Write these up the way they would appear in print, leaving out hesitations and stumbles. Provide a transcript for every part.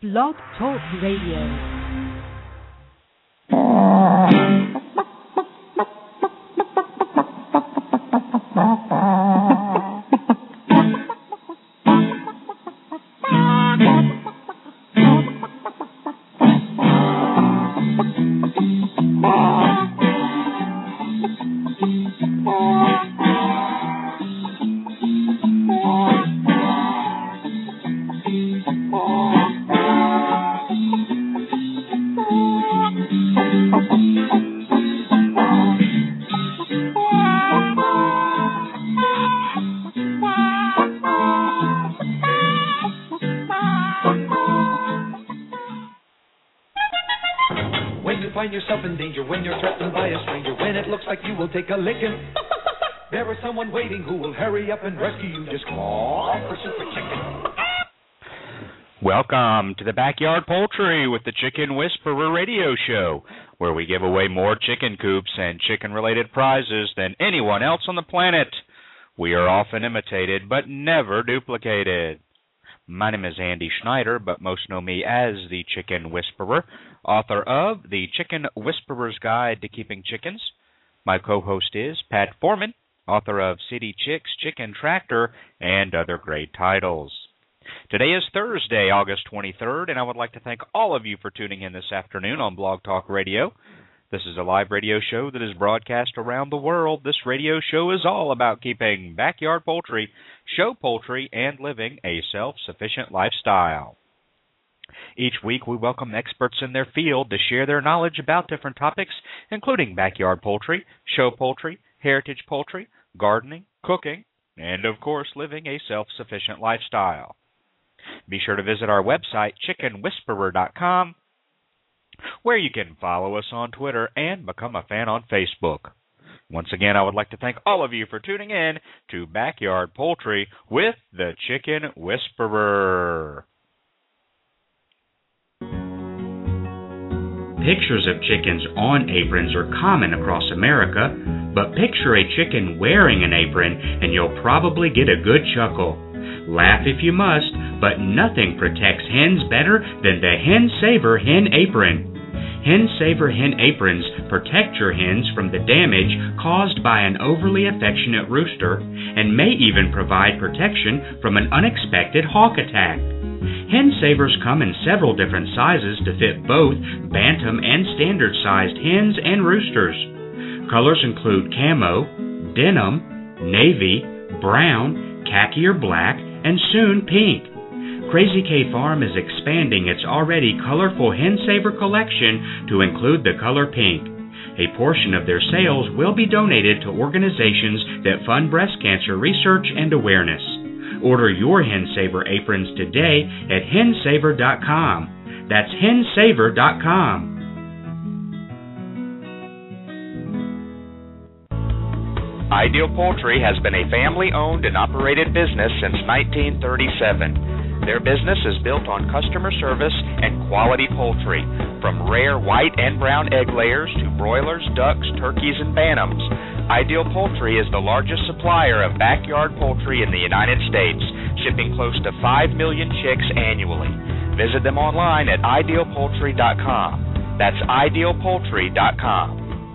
Blog Talk Radio. Take a licking. There is someone waiting who will hurry up and rescue you. Just call for Super Chicken. Welcome to the Backyard Poultry with the Chicken Whisperer radio show, where we give away more chicken coops and chicken-related prizes than anyone else on the planet. We are often imitated, but never duplicated. My name is Andy Schneider, but most know me as the Chicken Whisperer, author of The Chicken Whisperer's Guide to Keeping Chickens. My co-host is Pat Foreman, author of City Chicks, Chicken Tractor, and other great titles. Today is Thursday, August 23rd, and I would like to thank all of you for tuning in this afternoon on Blog Talk Radio. This is a live radio show that is broadcast around the world. This radio show is all about keeping backyard poultry, show poultry, and living a self-sufficient lifestyle. Each week, we welcome experts in their field to share their knowledge about different topics, including backyard poultry, show poultry, heritage poultry, gardening, cooking, and, of course, living a self-sufficient lifestyle. Be sure to visit our website, chickenwhisperer.com, where you can follow us on Twitter and become a fan on Facebook. Once again, I would like to thank all of you for tuning in to Backyard Poultry with the Chicken Whisperer. Pictures of chickens on aprons are common across America, but picture a chicken wearing an apron and you'll probably get a good chuckle. Laugh if you must, but nothing protects hens better than the Hen Saver Hen Apron. Hen Saver Hen Aprons protect your hens from the damage caused by an overly affectionate rooster and may even provide protection from an unexpected hawk attack. Hen Savers come in several different sizes to fit both bantam and standard-sized hens and roosters. Colors include camo, denim, navy, brown, khaki or black, and soon pink. Crazy K Farm is expanding its already colorful Hen Saver collection to include the color pink. A portion of their sales will be donated to organizations that fund breast cancer research and awareness. Order your Hen Saver aprons today at hensaver.com. That's hensaver.com. Ideal Poultry has been a family-owned and operated business since 1937. Their business is built on customer service and quality poultry, from rare white and brown egg layers to broilers, ducks, turkeys, and bantams. Ideal Poultry is the largest supplier of backyard poultry in the United States, shipping close to 5 million chicks annually. Visit them online at idealpoultry.com. That's idealpoultry.com.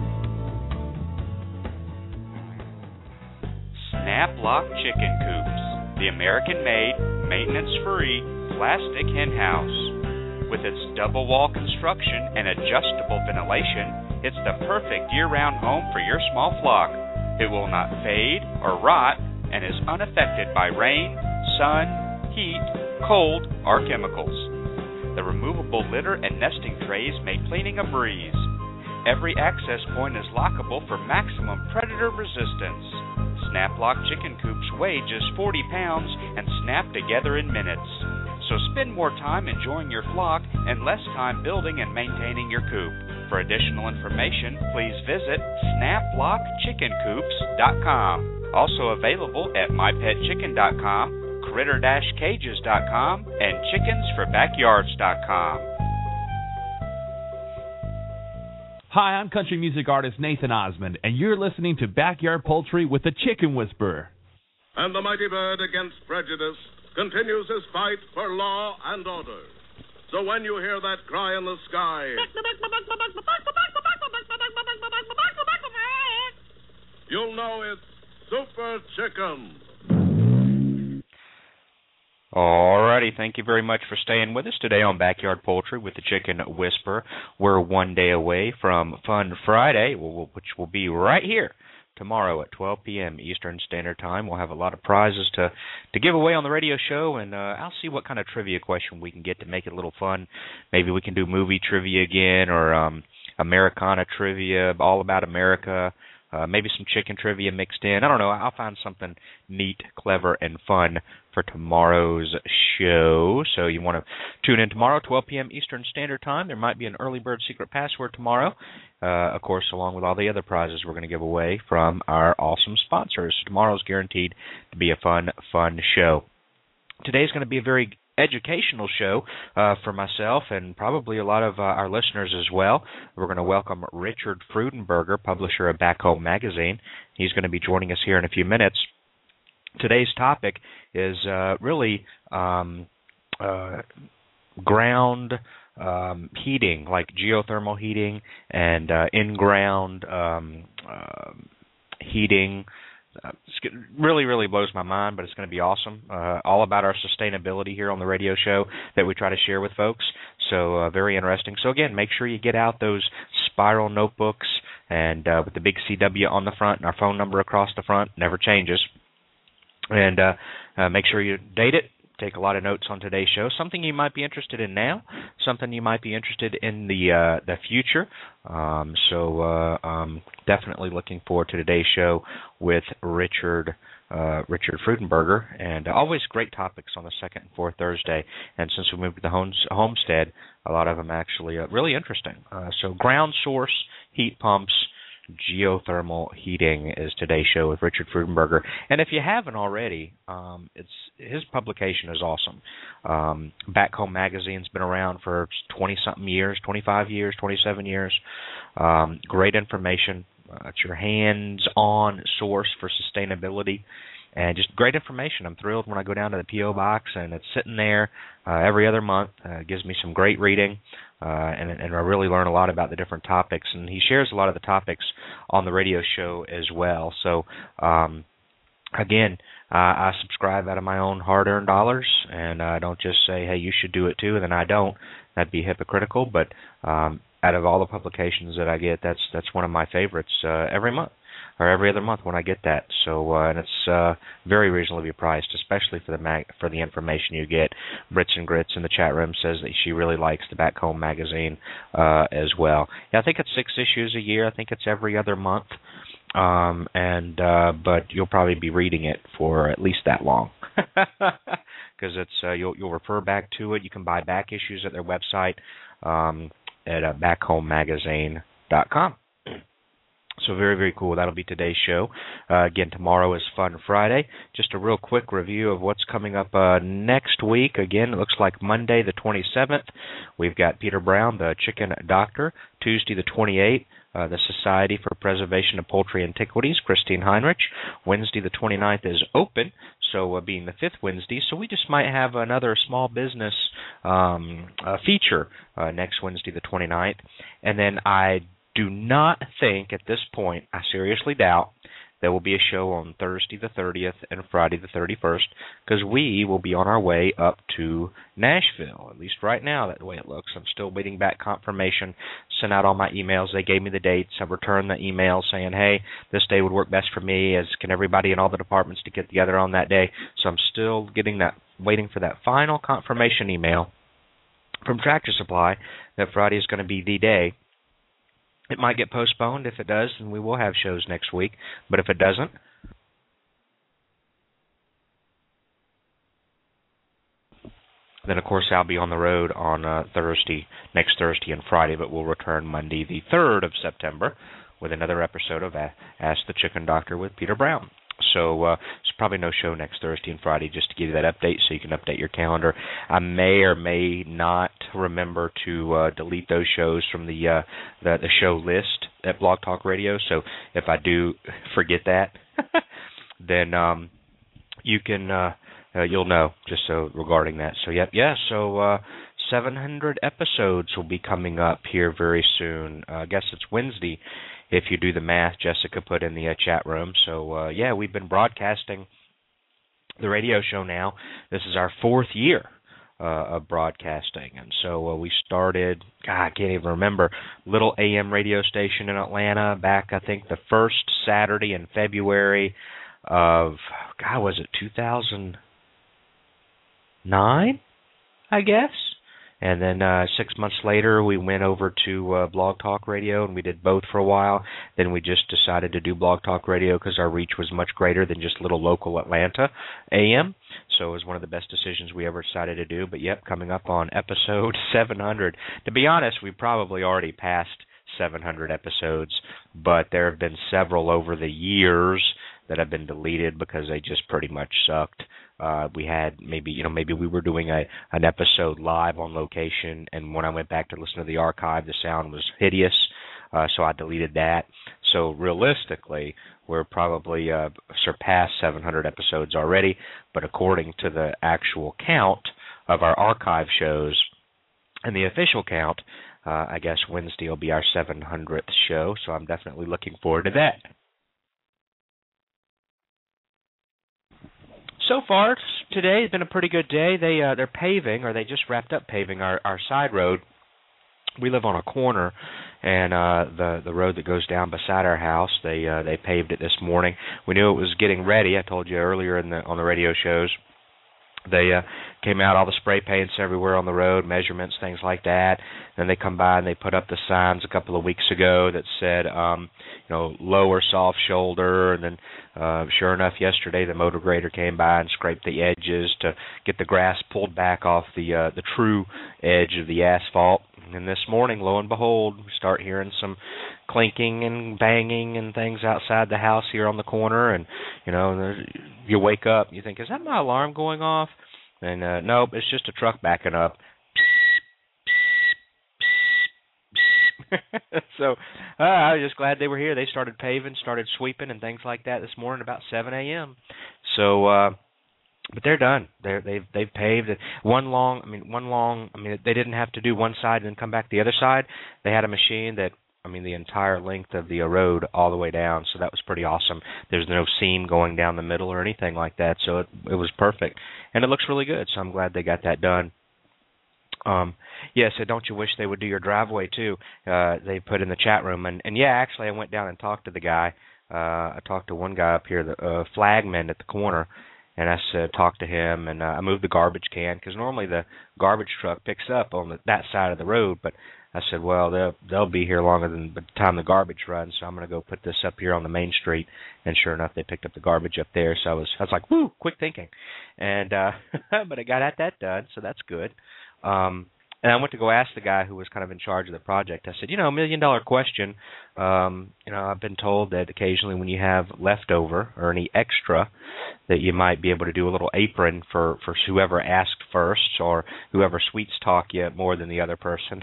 Snap Lock Chicken Coops, the American-made, maintenance-free, plastic hen house. With its double-wall construction and adjustable ventilation, it's the perfect year-round home for your small flock. It will not fade or rot and is unaffected by rain, sun, heat, cold, or chemicals. The removable litter and nesting trays make cleaning a breeze. Every access point is lockable for maximum predator resistance. Snap-Lock chicken coops weigh just 40 pounds and snap together in minutes. So spend more time enjoying your flock and less time building and maintaining your coop. For additional information, please visit snaplockchickencoops.com. Also available at mypetchicken.com, critter-cages.com, and chickensforbackyards.com. Hi, I'm country music artist Nathan Osmond, and you're listening to Backyard Poultry with the Chicken Whisperer. And the mighty bird against prejudice continues his fight for law and order. So when you hear that cry in the sky, you'll know it's Super Chicken. Alrighty, thank you very much for staying with us today on Backyard Poultry with the Chicken Whisperer. We're one day away from Fun Friday, which will be right here tomorrow at 12 p.m. Eastern Standard Time. We'll have a lot of prizes to give away on the radio show, and I'll see what kind of trivia question we can get to make it a little fun. Maybe we can do movie trivia again, or Americana trivia, all about America. Maybe some chicken trivia mixed in. I don't know. I'll find something neat, clever, and fun for tomorrow's show. So you want to tune in tomorrow, 12 p.m. Eastern Standard Time. There might be an early bird secret password tomorrow, of course, along with all the other prizes we're going to give away from our awesome sponsors. Tomorrow's guaranteed to be a fun show. Today's going to be a very educational show for myself and probably a lot of our listeners as well. We're going to welcome Richard Freudenberger, publisher of Back Home Magazine. He's going to be joining us here in a few minutes. Today's topic is really ground heating, like geothermal heating and in-ground heating. It really blows my mind, but it's going to be awesome. All about our sustainability here on the radio show that we try to share with folks. So very interesting. So again, make sure you get out those spiral notebooks and with the big CW on the front and our phone number across the front. Never changes. And make sure you date it. Take a lot of notes on today's show. Something you might be interested in now. Something you might be interested in the future. Definitely looking forward to today's show with Richard Freudenberger, and always great topics on the second and fourth Thursday. And since we moved to the homestead, a lot of them actually really interesting. So ground source heat pumps. Geothermal heating is today's show with Richard Freudenberger. And if you haven't already, his publication is awesome. Back Home Magazine's been around for 20-something years, 25 years, 27 years. Great information. It's your hands-on source for sustainability. And just great information. I'm thrilled when I go down to the P.O. Box and it's sitting there every other month. It gives me some great reading, and I really learn a lot about the different topics. And he shares a lot of the topics on the radio show as well. So, again, I subscribe out of my own hard-earned dollars, and I don't just say, hey, you should do it too, and then I don't. That'd be hypocritical. But out of all the publications that I get, that's one of my favorites every month. Or every other month when I get that. So and it's very reasonably priced, especially for the information you get. Brits and Grits in the chat room says that she really likes the Back Home Magazine as well. Yeah, I think it's 6 issues a year. I think it's every other month. But you'll probably be reading it for at least that long. Because it's you'll refer back to it. You can buy back issues at their website at backhomemagazine.com. So very, very cool. That'll be today's show. Again, tomorrow is Fun Friday. Just a real quick review of what's coming up next week. Again, it looks like Monday the 27th, we've got Peter Brown, the Chicken Doctor. Tuesday the 28th, the Society for Preservation of Poultry Antiquities, Christine Heinrich. Wednesday the 29th is open, so being the 5th Wednesday. So we just might have another small business feature next Wednesday the 29th. And then I do not think at this point, I seriously doubt, there will be a show on Thursday the 30th and Friday the 31st, because we will be on our way up to Nashville, at least right now, that's the way it looks. I'm still waiting back confirmation, sent out all my emails. They gave me the dates. I returned the email saying, hey, this day would work best for me, as can everybody in all the departments to get together on that day. So I'm still waiting for that final confirmation email from Tractor Supply that Friday is going to be the day. It might get postponed. If it does, then we will have shows next week. But if it doesn't, then, of course, I'll be on the road on next Thursday and Friday, but we'll return Monday the 3rd of September with another episode of Ask the Chicken Doctor with Peter Brown. So there's probably no show next Thursday and Friday, just to give you that update so you can update your calendar. I may or may not remember to delete those shows from the show list at Blog Talk Radio. So if I do forget that, then you can you'll know just so regarding that. So So 700 episodes will be coming up here very soon. I guess it's Wednesday, if you do the math. Jessica put in the chat room. So, yeah, we've been broadcasting the radio show now. This is our 4th year of broadcasting. And so we started, God, I can't even remember, little AM radio station in Atlanta back, I think, the first Saturday in February of, God, was it 2009, I guess? And then 6 months later, we went over to Blog Talk Radio, and we did both for a while. Then we just decided to do Blog Talk Radio because our reach was much greater than just little local Atlanta AM. So it was one of the best decisions we ever decided to do. But, yep, coming up on episode 700. To be honest, we probably already passed 700 episodes, but there have been several over the years that have been deleted because they just pretty much sucked. We had maybe we were doing an episode live on location, and when I went back to listen to the archive, the sound was hideous, so I deleted that. So realistically, we're probably surpassed 700 episodes already, but according to the actual count of our archive shows and the official count, I guess Wednesday will be our 700th show, so I'm definitely looking forward to that. So far, today has been a pretty good day. They're paving, or they just wrapped up paving our side road. We live on a corner, and the road that goes down beside our house, they paved it this morning. We knew it was getting ready. I told you earlier on the radio shows. They came out, all the spray paints everywhere on the road, measurements, things like that. Then they come by and they put up the signs a couple of weeks ago that said, lower soft shoulder. And then, sure enough, yesterday the motor grader came by and scraped the edges to get the grass pulled back off the true edge of the asphalt. And this morning, lo and behold, we start hearing some clinking and banging and things outside the house here on the corner. And, you wake up, you think, is that my alarm going off? And nope, it's just a truck backing up. So I was just glad they were here. They started paving, started sweeping and things like that this morning about 7 a.m. So, but they're done. They've paved it. They didn't have to do one side and then come back the other side. They had a machine that, the entire length of the road all the way down, so that was pretty awesome. There's no seam going down the middle or anything like that, so it was perfect. And it looks really good, so I'm glad they got that done. So don't you wish they would do your driveway too? They put in the chat room, and yeah, actually I went down and talked to the guy. I talked to one guy up here, the flagman at the corner, and I said, talk to him, and I moved the garbage can, because normally the garbage truck picks up on that side of the road, but I said, well, they'll be here longer than the time the garbage runs, so I'm going to go put this up here on the main street. And sure enough, they picked up the garbage up there. So I was like, woo, quick thinking. And but I got that done, so that's good. And I went to go ask the guy who was kind of in charge of the project. I said, $1 million question. I've been told that occasionally when you have leftover or any extra, that you might be able to do a little apron for whoever asked first or whoever sweets talk you more than the other person.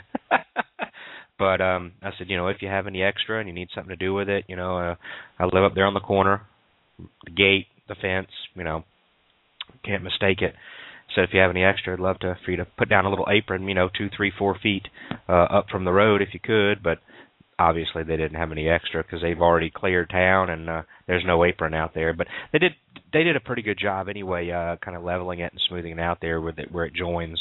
But I said, if you have any extra and you need something to do with it, I live up there on the corner, the gate, the fence, can't mistake it. So if you have any extra, I'd love for you to put down a little apron, 2, 3, 4 feet up from the road if you could. But obviously they didn't have any extra because they've already cleared town and there's no apron out there. But they did a pretty good job anyway, kind of leveling it and smoothing it out there where it joins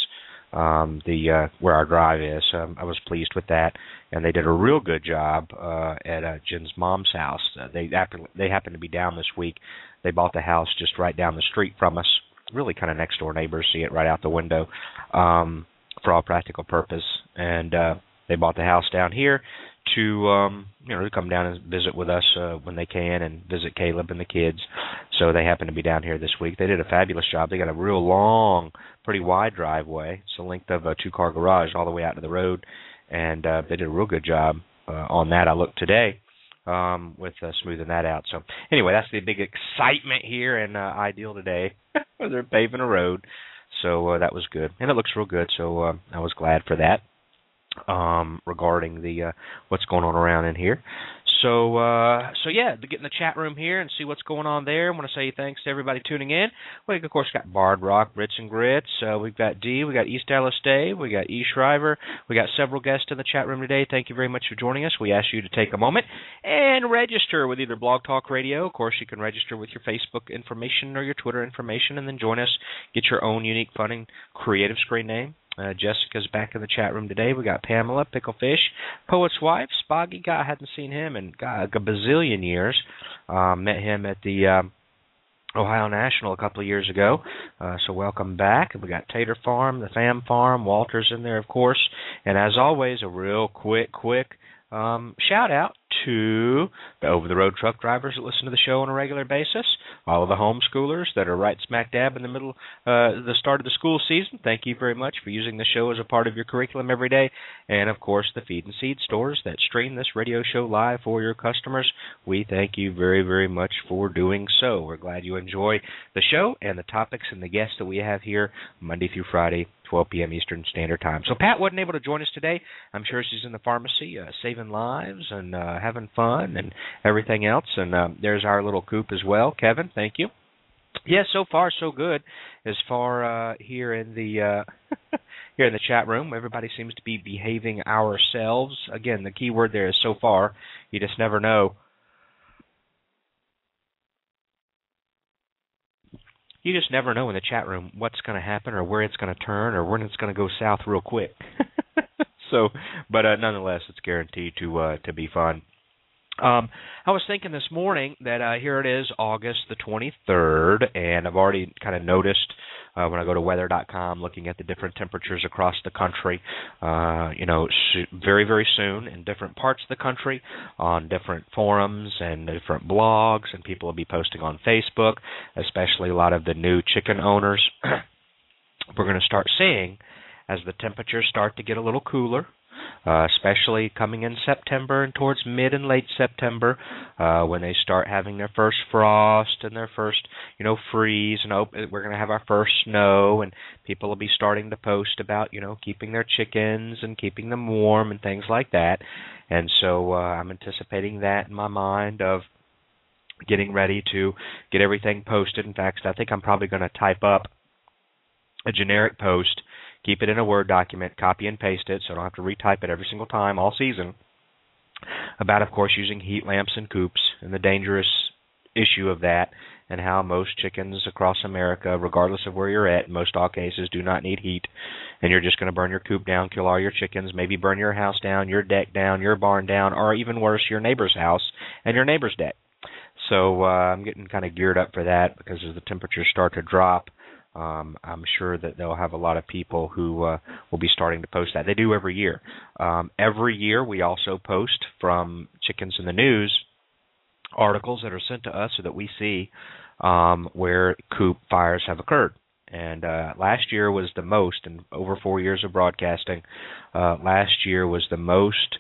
where our drive is. I was pleased with that, and they did a real good job at Jen's mom's house. They happened to be down this week. They bought the house just right down the street from us. Really kind of next door neighbors, see it right out the window for all practical purpose. And they bought the house down here to come down and visit with us when they can and visit Caleb and the kids. So they happen to be down here this week. They did a fabulous job. They got a real long, pretty wide driveway. It's the length of a 2-car garage all the way out to the road. And they did a real good job on that. I looked today with smoothing that out. So anyway, that's the big excitement here in Ideal today. They're paving a road. So that was good. And it looks real good, so I was glad for that regarding the what's going on around in here. So yeah, to get in the chat room here and see what's going on there. I want to say thanks to everybody tuning in. We, of course, got Bard Rock, Brits and Grits. We've got Dee. We got East Dallas Dave. We got E. Shriver. We got several guests in the chat room today. Thank you very much for joining us. We ask you to take a moment and register with either Blog Talk Radio. Of course, you can register with your Facebook information or your Twitter information, and then join us. Get your own unique, fun, and creative screen name. Jessica's back in the chat room today. We got Pamela, Picklefish, Poet's Wife, Spoggy Guy. I hadn't seen him in a bazillion years. Met him at the Ohio National a couple of years ago. So welcome back. We got Tater Farm, the Fam Farm, Walter's in there, of course. And as always, a real quick shout out to the over-the-road truck drivers that listen to the show on a regular basis, all of the homeschoolers that are right smack dab in the middle, the start of the school season. Thank you very much for using the show as a part of your curriculum every day. And, of course, the feed and seed stores that stream this radio show live for your customers. We thank you very, very much for doing so. We're glad you enjoy the show and the topics and the guests that we have here Monday through Friday, 12 p.m. Eastern Standard Time. So Pat wasn't able to join us today. I'm sure she's in the pharmacy saving lives and having fun and everything else. And there's our little coop as well. Kevin, thank you. Yeah, so far so good. As far here in the here in the chat room, everybody seems to be behaving ourselves. Again, the key word there is so far. You just never know. You just never know in the chat room what's going to happen or where it's going to turn or when it's going to go south real quick. So, but nonetheless, it's guaranteed to be fun. I was thinking this morning that here it is, August the 23rd, and I've already kind of noticed when I go to weather.com looking at the different temperatures across the country, very, very soon in different parts of the country on different forums and different blogs, and people will be posting on Facebook, especially a lot of the new chicken owners. We're going to start seeing as the temperatures start to get a little cooler, especially coming in September and towards mid and late September, when they start having their first frost and their first, freeze, and we're going to have our first snow, and people will be starting to post about, keeping their chickens and keeping them warm and things like that. And so I'm anticipating that in my mind of getting ready to get everything posted. In fact, I think I'm probably going to type up a generic post, keep it in a Word document, copy and paste it so I don't have to retype it every single time all season, about, of course, using heat lamps in coops and the dangerous issue of that, and how most chickens across America, regardless of where you're at, in most all cases, do not need heat, and you're just going to burn your coop down, kill all your chickens, maybe burn your house down, your deck down, your barn down, or even worse, your neighbor's house and your neighbor's deck. So I'm getting kind of geared up for that, because as the temperatures start to drop, I'm sure that they'll have a lot of people who will be starting to post that. They do every year. Every year we also post from Chickens in the News articles that are sent to us so that we see where coop fires have occurred. And last year was the most, in over 4 years of broadcasting, last year was the most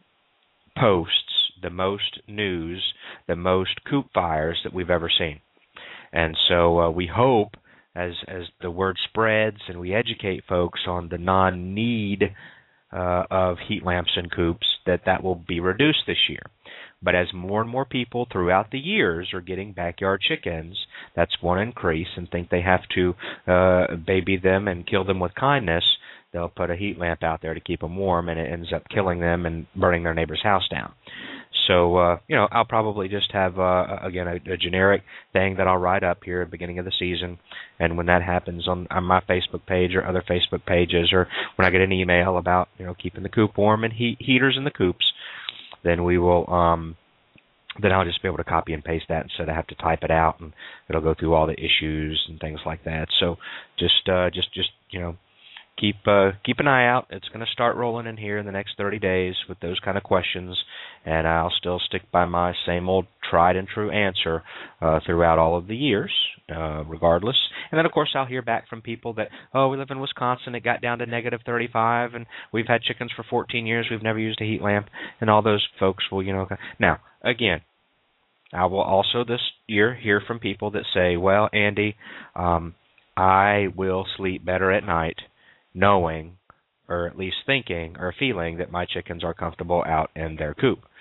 posts, the most news, the most coop fires that we've ever seen. And so we hope, as the word spreads and we educate folks on the non-need of heat lamps in coops, that will be reduced this year. But as more and more people throughout the years are getting backyard chickens, that's one increase, and think they have to baby them and kill them with kindness, they'll put a heat lamp out there to keep them warm, and it ends up killing them and burning their neighbor's house down. So, I'll probably just have, again, a generic thing that I'll write up here at the beginning of the season. And when that happens on my Facebook page or other Facebook pages, or when I get an email about, keeping the coop warm and heaters in the coops, then we will, then I'll just be able to copy and paste that instead of have to type it out, and it'll go through all the issues and things like that. So just keep an eye out. It's going to start rolling in here in the next 30 days with those kind of questions, and I'll still stick by my same old tried and true answer throughout all of the years, regardless. And then, of course, I'll hear back from people that, we live in Wisconsin, it got down to negative 35, and we've had chickens for 14 years, we've never used a heat lamp, and all those folks will, Now, again, I will also this year hear from people that say, well, Andy, I will sleep better at night knowing, or at least thinking, or feeling that my chickens are comfortable out in their coop.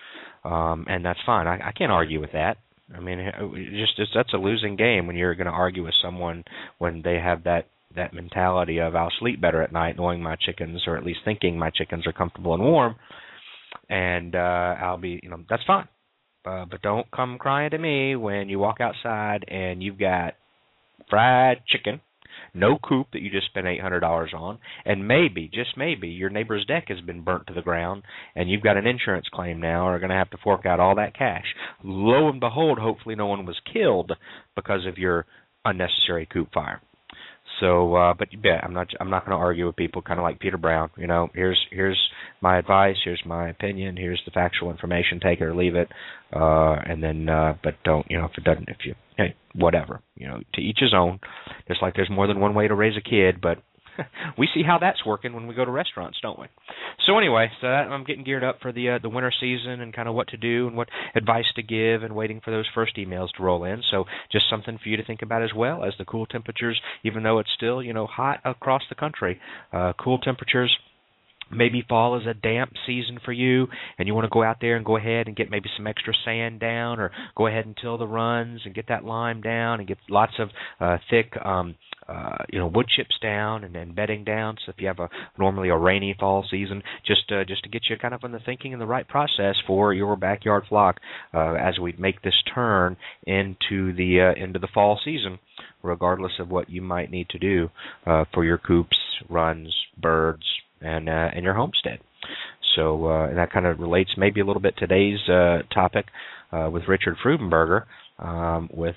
and that's fine. I can't argue with that. I mean, that's a losing game when you're going to argue with someone when they have that mentality of I'll sleep better at night knowing my chickens, or at least thinking my chickens are comfortable and warm, and I'll be, that's fine. But don't come crying to me when you walk outside and you've got fried chicken, no coop that you just spent $800 on, and maybe, just maybe, your neighbor's deck has been burnt to the ground, and you've got an insurance claim now, or are going to have to fork out all that cash. Lo and behold, hopefully no one was killed because of your unnecessary coop fire. So, but yeah, I'm not going to argue with people, kind of like Peter Brown. Here's my advice, here's my opinion, here's the factual information. Take it or leave it, and then, but don't, hey, whatever, to each his own. Just like there's more than one way to raise a kid, but we see how that's working when we go to restaurants, don't we? So anyway, I'm getting geared up for the winter season and kind of what to do and what advice to give, and waiting for those first emails to roll in. So just something for you to think about as well, as the cool temperatures, even though it's still hot across the country, cool temperatures. Maybe fall is a damp season for you, and you want to go out there and go ahead and get maybe some extra sand down, or go ahead and till the runs and get that lime down and get lots of thick wood chips down and bedding down. So if you have normally a rainy fall season, just to get you kind of in the thinking and the right process for your backyard flock as we make this turn into the fall season, regardless of what you might need to do for your coops, runs, birds, and your homestead. So and that kind of relates maybe a little bit to today's topic with Richard Freudenberger with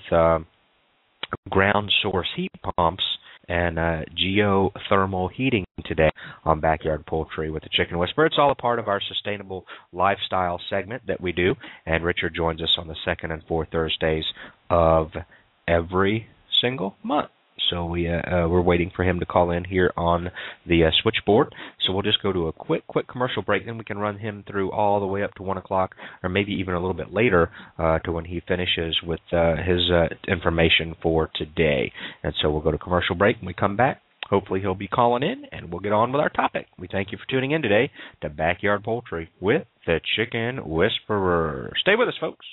ground source heat pumps and geothermal heating today on Backyard Poultry with the Chicken Whisperer. It's all a part of our sustainable lifestyle segment that we do, and Richard joins us on the second and fourth Thursdays of every single month. So we're waiting for him to call in here on the switchboard. So we'll just go to a quick commercial break, then we can run him through all the way up to 1 o'clock, or maybe even a little bit later to when he finishes with his information for today. And so we'll go to commercial break. When we come back, hopefully he'll be calling in, and we'll get on with our topic. We thank you for tuning in today to Backyard Poultry with the Chicken Whisperer. Stay with us, folks.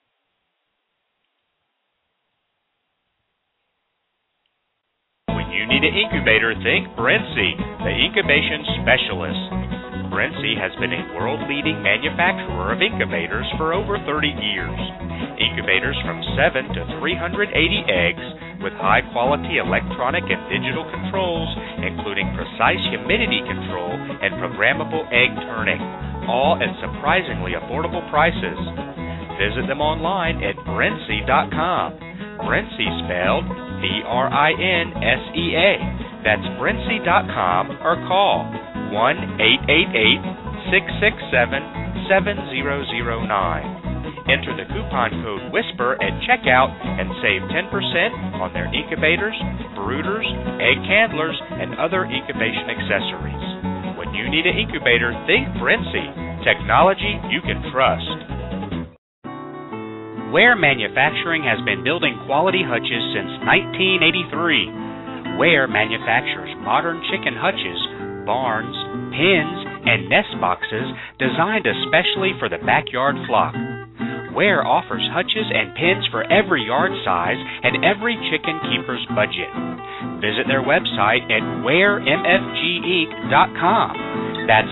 You need an incubator, think Brinsea, the incubation specialist. Brinsea has been a world-leading manufacturer of incubators for over 30 years. Incubators from 7 to 380 eggs with high-quality electronic and digital controls, including precise humidity control and programmable egg turning, all at surprisingly affordable prices. Visit them online at Brinsea.com. Brinsea spelled Brinsea. That's Brinsea.com, or call 1-888-667-7009. Enter the coupon code WHISPER at checkout and save 10% on their incubators, brooders, egg handlers, and other incubation accessories. When you need an incubator, think Brinsea. Technology you can trust. Ware Manufacturing has been building quality hutches since 1983. Ware manufactures modern chicken hutches, barns, pens, and nest boxes designed especially for the backyard flock. Ware offers hutches and pens for every yard size and every chicken keeper's budget. Visit their website at waremfginc.com. That's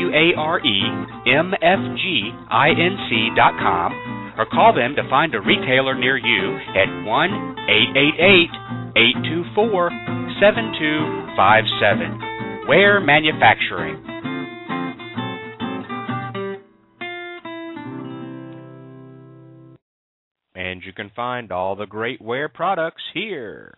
WAREMFGINC.com. Or call them to find a retailer near you at 1-888-824-7257. Ware Manufacturing. And you can find all the great Ware products here.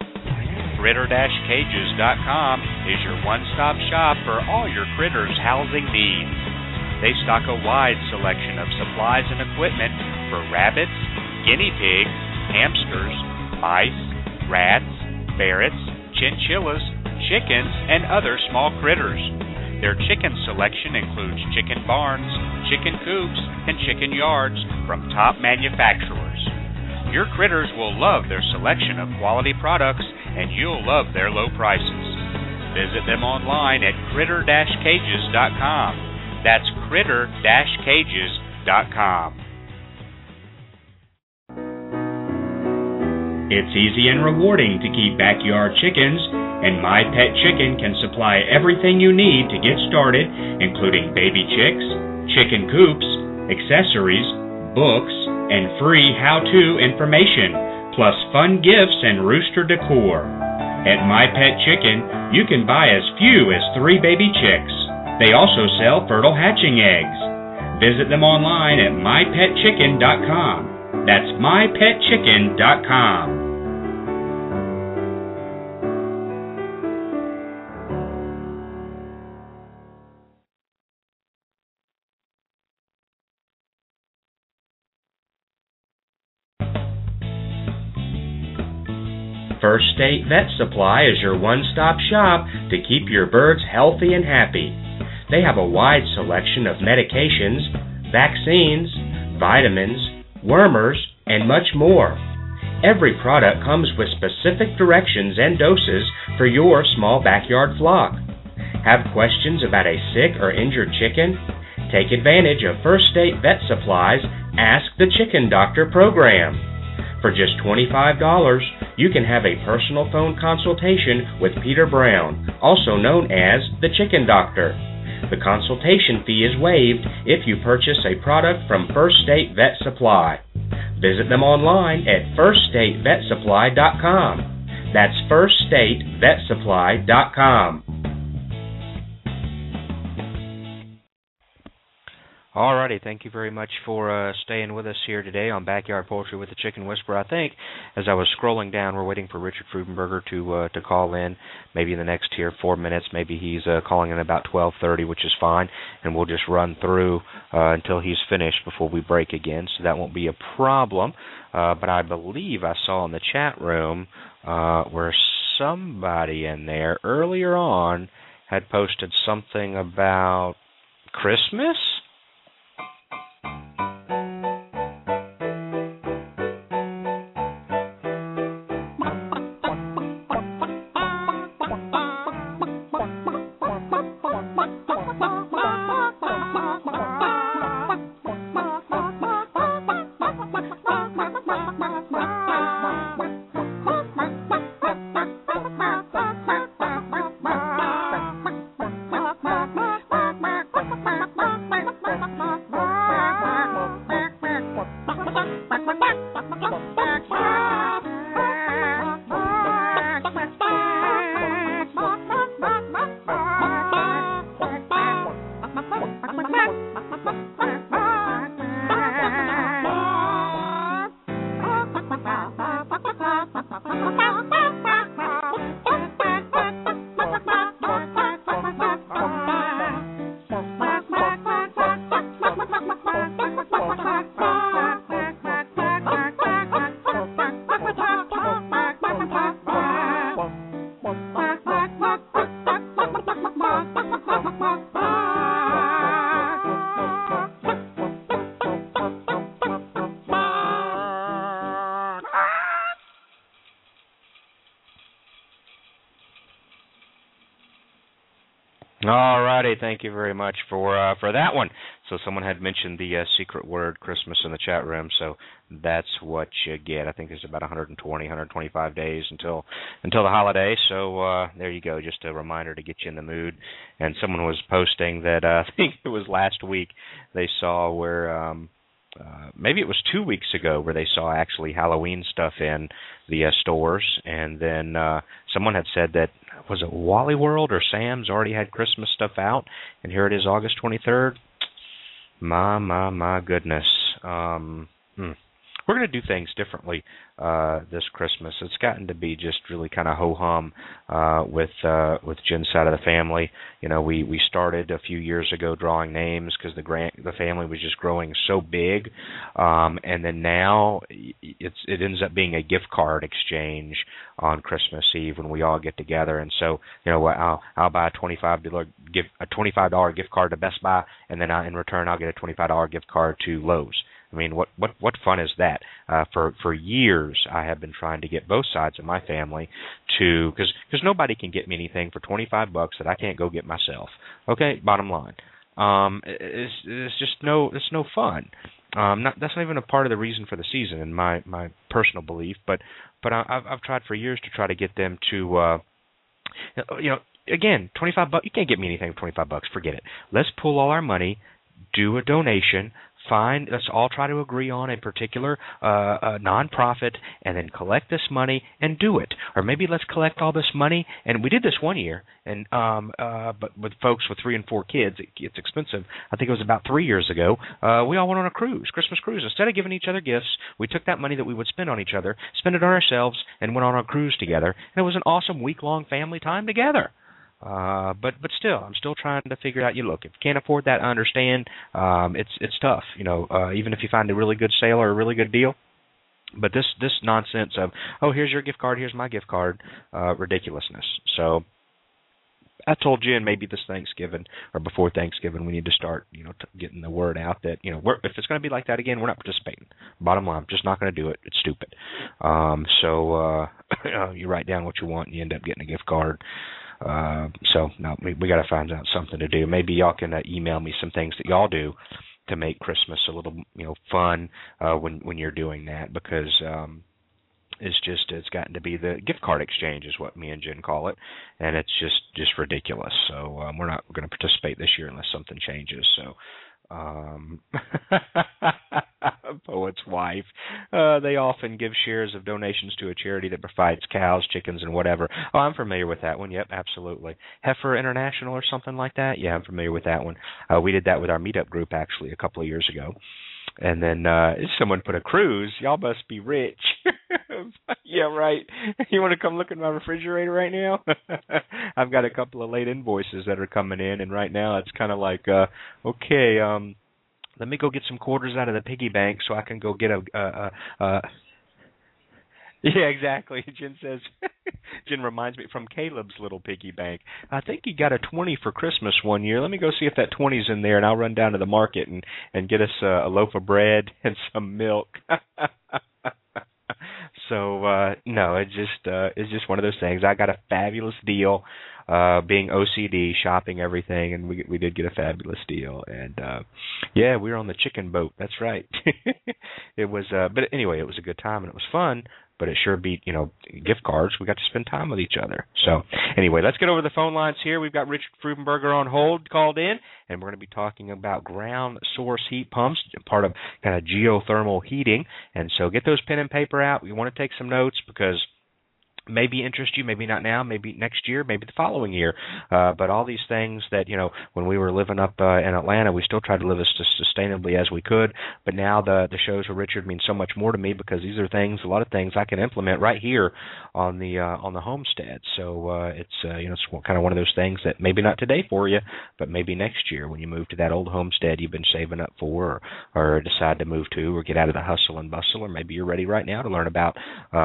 Critter-Cages.com is your one-stop shop for all your critters housing needs. They stock a wide selection of supplies and equipment for rabbits, guinea pigs, hamsters, mice, rats, ferrets, chinchillas, chickens, and other small critters. Their chicken selection includes chicken barns, chicken coops, and chicken yards from top manufacturers. Your critters will love their selection of quality products, and you'll love their low prices. Visit them online at Critter-Cages.com. That's Critter-Cages, mypetchicken.com. It's easy and rewarding to keep backyard chickens, and My Pet Chicken can supply everything you need to get started, including baby chicks, chicken coops, accessories, books, and free how-to information, plus fun gifts and rooster decor. At My Pet Chicken, you can buy as few as 3 baby chicks. They also sell fertile hatching eggs. Visit them online at mypetchicken.com. That's mypetchicken.com. First State Vet Supply is your one-stop shop to keep your birds healthy and happy. They have a wide selection of medications, vaccines, vitamins, wormers, and much more. Every product comes with specific directions and doses for your small backyard flock. Have questions about a sick or injured chicken? Take advantage of First State Vet Supply's Ask the Chicken Doctor program. For just $25, you can have a personal phone consultation with Peter Brown, also known as the Chicken Doctor. The consultation fee is waived if you purchase a product from First State Vet Supply. Visit them online at firststatevetsupply.com. That's firststatevetsupply.com. Alrighty, thank you very much for staying with us here today on Backyard Poultry with the Chicken Whisperer. I think as I was scrolling down, we're waiting for Richard Frudenberger to call in. Maybe in the next 4 minutes. Maybe he's calling in about 12:30, which is fine, and we'll just run through until he's finished before we break again. So that won't be a problem. But I believe I saw in the chat room where somebody in there earlier on had posted something about Christmas. All righty, thank you very much for that one. So someone had mentioned the secret word Christmas in the chat room, so that's what you get. I think there's about 125 days until the holiday, so there you go, just a reminder to get you in the mood. And someone was posting that, I think it was last week, they saw where, maybe it was 2 weeks ago, where they saw actually Halloween stuff in the stores, and then someone had said that, was it Wally World or Sam's already had Christmas stuff out, and here it is August 23rd. My goodness. We're going to do things differently this Christmas. It's gotten to be just really kind of ho-hum with Jen's side of the family. You know, we started a few years ago drawing names because the family was just growing so big, and then now it ends up being a gift card exchange on Christmas Eve when we all get together. And so, you know, I'll buy a $25 gift card to Best Buy, and then in return I'll get a $25 gift card to Lowe's. I mean, what fun is that? For years, I have been trying to get both sides of my family to, because nobody can get me anything for $25 that I can't go get myself. Okay, bottom line. it's just it's no fun. That's not even a part of the reason for the season, in my personal belief. But I've tried for years to try to get them to, again, $25. You can't get me anything for $25. Forget it. Let's pool all our money, do a donation. Let's all try to agree on a particular nonprofit, and then collect this money and do it. Or maybe let's collect all this money, and we did this one year, and but with folks with 3 and 4 kids, it's expensive. I think it was about 3 years ago. We all went on a cruise, Christmas cruise. Instead of giving each other gifts, we took that money that we would spend on each other, spent it on ourselves, and went on a cruise together. And it was an awesome week-long family time together. But still, I'm still trying to figure out. Look, if you can't afford that, I understand. It's tough, even if you find a really good sale or a really good deal. But this nonsense of, oh, here's your gift card, here's my gift card, ridiculousness. So I told Jen maybe this Thanksgiving or before Thanksgiving we need to start, getting the word out that, if it's going to be like that again, we're not participating. Bottom line, I'm just not going to do it. It's stupid. So you write down what you want and you end up getting a gift card. So no, we got to find out something to do. Maybe y'all can email me some things that y'all do to make Christmas a little, fun when you're doing that, because it's gotten to be the gift card exchange is what me and Jen call it, and it's just ridiculous. So we're not going to participate this year unless something changes. So. Poet's wife. They often give shares of donations to a charity that provides cows, chickens, and whatever. Oh, I'm familiar with that one. Yep, absolutely. Heifer International or something like that? Yeah, I'm familiar with that one. We did that with our meetup group, actually, a couple of years ago. And then someone put a cruise. Y'all must be rich. Yeah, right. You want to come look at my refrigerator right now? I've got a couple of late invoices that are coming in, and right now it's kind of like, okay, let me go get some quarters out of the piggy bank so I can go get Yeah, exactly. Jen reminds me from Caleb's little piggy bank. I think he got a 20 for Christmas one year. Let me go see if that 20's in there, and I'll run down to the market and get us a loaf of bread and some milk. So no, it's just one of those things. I got a fabulous deal, being OCD, shopping everything, and we did get a fabulous deal. And yeah, we were on the chicken boat. That's right. It was, but anyway, it was a good time and it was fun. But it sure beat, gift cards. We got to spend time with each other. So anyway, let's get over the phone lines here. We've got Richard Frubenberger on hold, called in, and we're going to be talking about ground source heat pumps, part of kind of geothermal heating. And so get those pen and paper out. We want to take some notes because maybe interest you, maybe not now, maybe next year, maybe the following year. But all these things that, when we were living up in Atlanta, we still tried to live as sustainably as we could. But now the shows with Richard mean so much more to me because these are a lot of things I can implement right here on the homestead. So it's kind of one of those things that maybe not today for you, but maybe next year when you move to that old homestead you've been saving up for, or decide to move to, or get out of the hustle and bustle, or maybe you're ready right now to learn about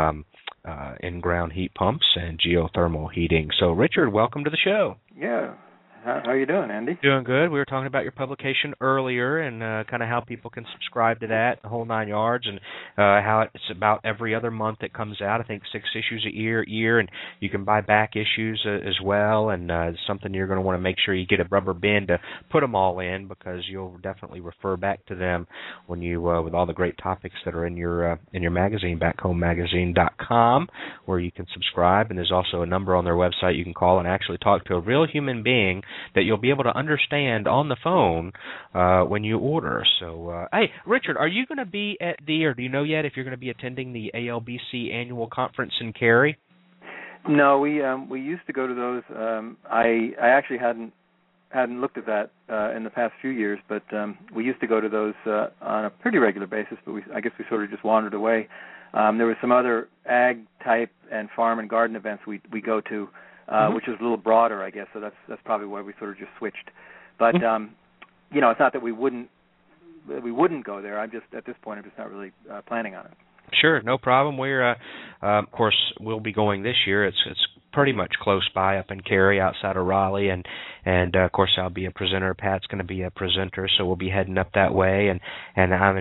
in-ground heat pumps and geothermal heating. So, Richard, welcome to the show. Yeah. How are you doing, Andy? Doing good. We were talking about your publication earlier and kind of how people can subscribe to that, the whole 9 yards, and how it's about every other month it comes out. I think 6 issues a year, and you can buy back issues as well, and it's something you're going to want to make sure you get a rubber bin to put them all in, because you'll definitely refer back to them when you with all the great topics that are in your magazine, backhomemagazine.com, where you can subscribe. And there's also a number on their website you can call and actually talk to a real human being that you'll be able to understand on the phone when you order. So, hey, Richard, are you going to be at or do you know yet if you're going to be attending the ALBC annual conference in Cary? No, we used to go to those. I actually hadn't looked at that in the past few years, but we used to go to those on a pretty regular basis, but I guess we sort of just wandered away. There were some other ag type and farm and garden events we go to, which is a little broader, I guess. So that's probably why we sort of just switched. But it's not that we wouldn't go there. I'm just at this point I'm just not really planning on it. Sure, no problem. We're of course we'll be going this year. It's pretty much close by up in Cary, outside of Raleigh, and of course I'll be a presenter. Pat's going to be a presenter, so we'll be heading up that way, and I'm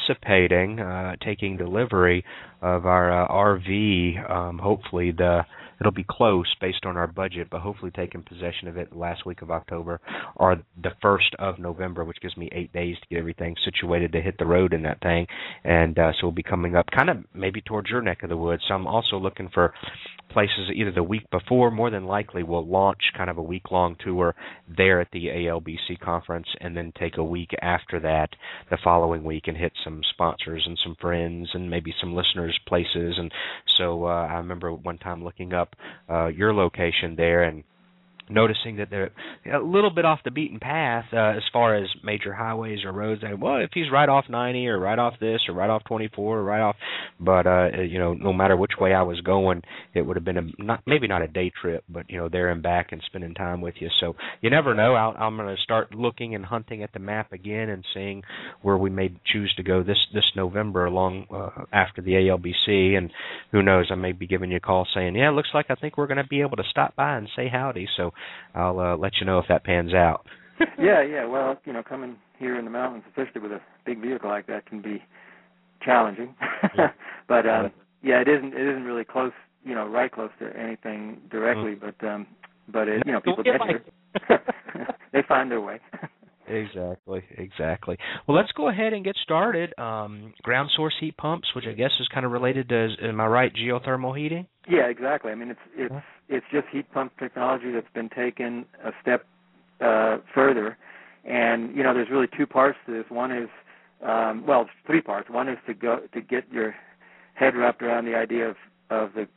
anticipating taking delivery of our RV, hopefully it'll be close based on our budget, but hopefully taking possession of it the last week of October or the 1st of November, which gives me 8 days to get everything situated to hit the road in that thing. And so we'll be coming up kind of maybe towards your neck of the woods. So I'm also looking for places either the week before, more than likely we'll launch kind of a week-long tour there at the ALBC conference, and then take a week after that the following week and hit some sponsors and some friends and maybe some listeners' places. And so I remember one time looking up your location there and noticing that they're a little bit off the beaten path as far as major highways or roads. Well, if he's right off 90 or right off this or right off 24 or right off, but no matter which way I was going, it would have been maybe not a day trip, but there and back and spending time with you. So you never know. I'm going to start looking and hunting at the map again and seeing where we may choose to go this November along after the ALBC. And who knows, I may be giving you a call saying, yeah, it looks like I think we're going to be able to stop by and say howdy. So I'll let you know if that pans out. Yeah. Well, coming here in the mountains, especially with a big vehicle like that, can be challenging. But it isn't really close, right close to anything directly. Mm-hmm. But people get here. They find their way. Exactly. Well, let's go ahead and get started. Ground source heat pumps, which I guess is kind of related to, am I right, geothermal heating? Yeah, exactly. I mean, it's just heat pump technology that's been taken a step further, and there's really two parts to this. One is, it's three parts. One is to get your head wrapped around the idea of the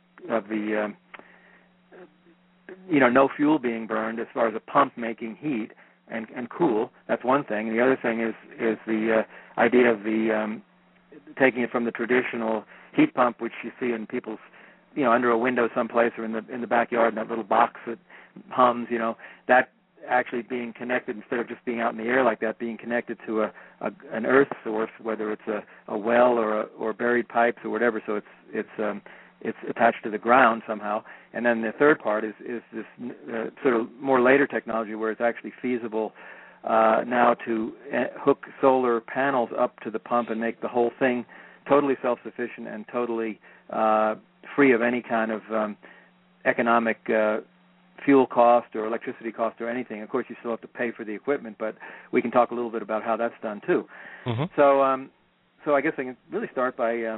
no fuel being burned as far as a pump making heat and cool. That's one thing. And the other thing is the idea of the taking it from the traditional heat pump, which you see in people's under a window someplace or in the backyard in that little box that hums, that actually being connected, instead of just being out in the air like that, being connected to an earth source, whether it's a well or buried pipes or whatever. So it's attached to the ground somehow. And then the third part is this sort of more later technology where it's actually feasible now to hook solar panels up to the pump and make the whole thing totally self-sufficient and totally free of any kind of economic fuel cost or electricity cost or anything. Of course, you still have to pay for the equipment, but we can talk a little bit about how that's done too. Mm-hmm. So I guess I can really start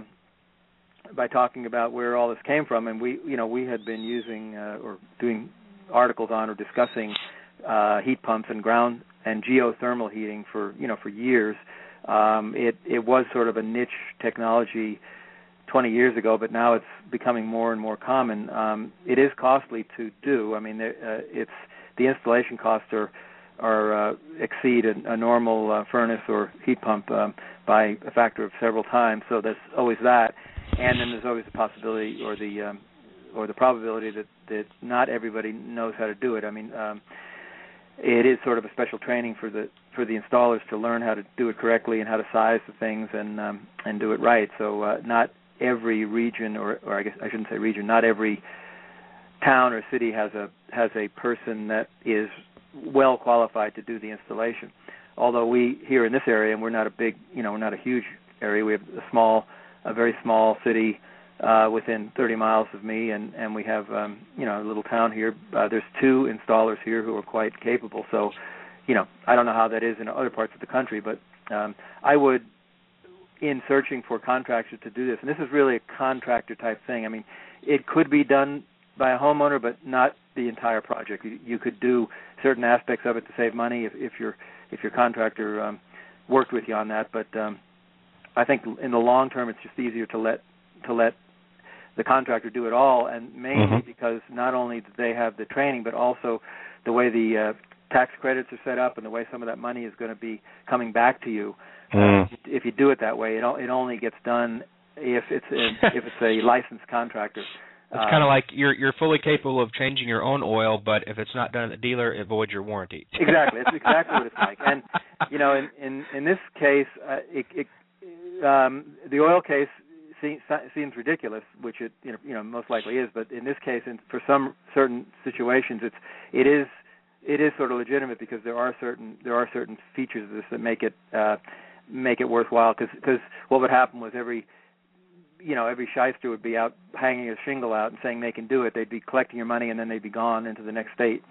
by talking about where all this came from. And we had been using or doing articles on or discussing heat pumps and ground and geothermal heating for years. It was sort of a niche technology 20 years ago, but now it's becoming more and more common. It is costly to do. I mean, the installation costs are exceed a normal furnace or heat pump by a factor of several times. So there's always that, and then there's always the possibility or the probability that not everybody knows how to do it. I mean, it is sort of a special training for the installers to learn how to do it correctly and how to size the things and do it right. So not every region, or I guess I shouldn't say region, not every town or city has a person that is well qualified to do the installation. Although we here in this area, and we're not a huge area, we have a very small city within 30 miles of me, and we have a little town here. There's two installers here who are quite capable. So, I don't know how that is in other parts of the country, but I would, in searching for contractors to do this, and this is really a contractor type thing. I mean, it could be done by a homeowner, but not the entire project. You could do certain aspects of it to save money if your contractor worked with you on that. But I think in the long term, it's just easier to let the contractor do it all, and mainly because not only do they have the training, but also the way the tax credits are set up and the way some of that money is going to be coming back to you. If you do it that way, it only gets done if it's a licensed contractor. It's kind of like you're fully capable of changing your own oil, but if it's not done at the dealer, it voids your warranty. Exactly, it's exactly what it's like. And in this case, the oil case seems ridiculous, which it most likely is. But in this case, for some certain situations, it is sort of legitimate because there are certain features of this that make it worthwhile. Because what would happen was every shyster would be out hanging a shingle out and saying they can do it. They'd be collecting your money and then they'd be gone into the next state.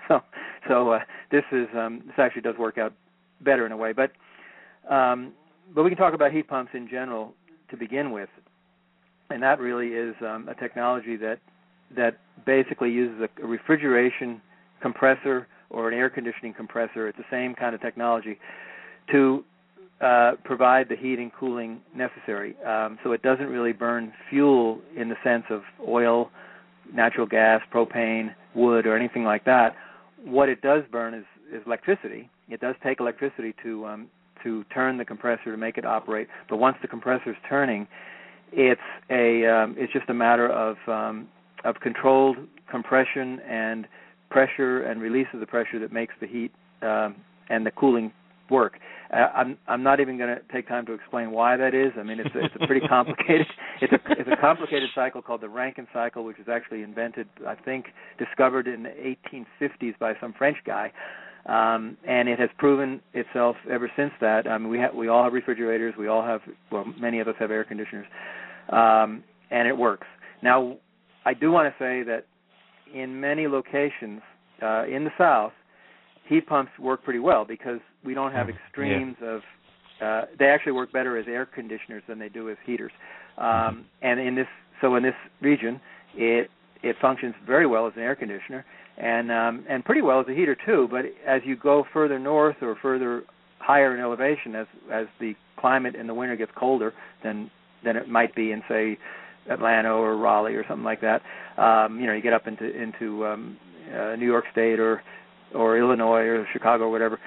So this actually does work out better in a way. But we can talk about heat pumps in general to begin with, and that really is a technology that basically uses a refrigeration compressor or an air conditioning compressor. It's the same kind of technology to provide the heat and cooling necessary. So it doesn't really burn fuel in the sense of oil, natural gas, propane, wood, or anything like that. What it does burn is electricity. It does take electricity to turn the compressor to make it operate. But once the compressor is turning, it's just a matter of controlled compression and pressure and release of the pressure that makes the heat and the cooling work. I'm not even going to take time to explain why that is. I mean, it's a pretty complicated. It's a complicated cycle called the Rankine cycle, which was actually invented, I think, discovered in the 1850s by some French guy, and it has proven itself ever since that. I mean, we all have refrigerators. We all have, many of us have air conditioners, and it works. Now, I do want to say that in many locations in the South, heat pumps work pretty well because we don't have extremes of. They actually work better as air conditioners than they do as heaters. And in this region, it functions very well as an air conditioner and pretty well as a heater too. But as you go further north or further higher in elevation, as the climate in the winter gets colder than it might be in, say, Atlanta or Raleigh or something like that, you get up into New York State or Illinois or Chicago or whatever,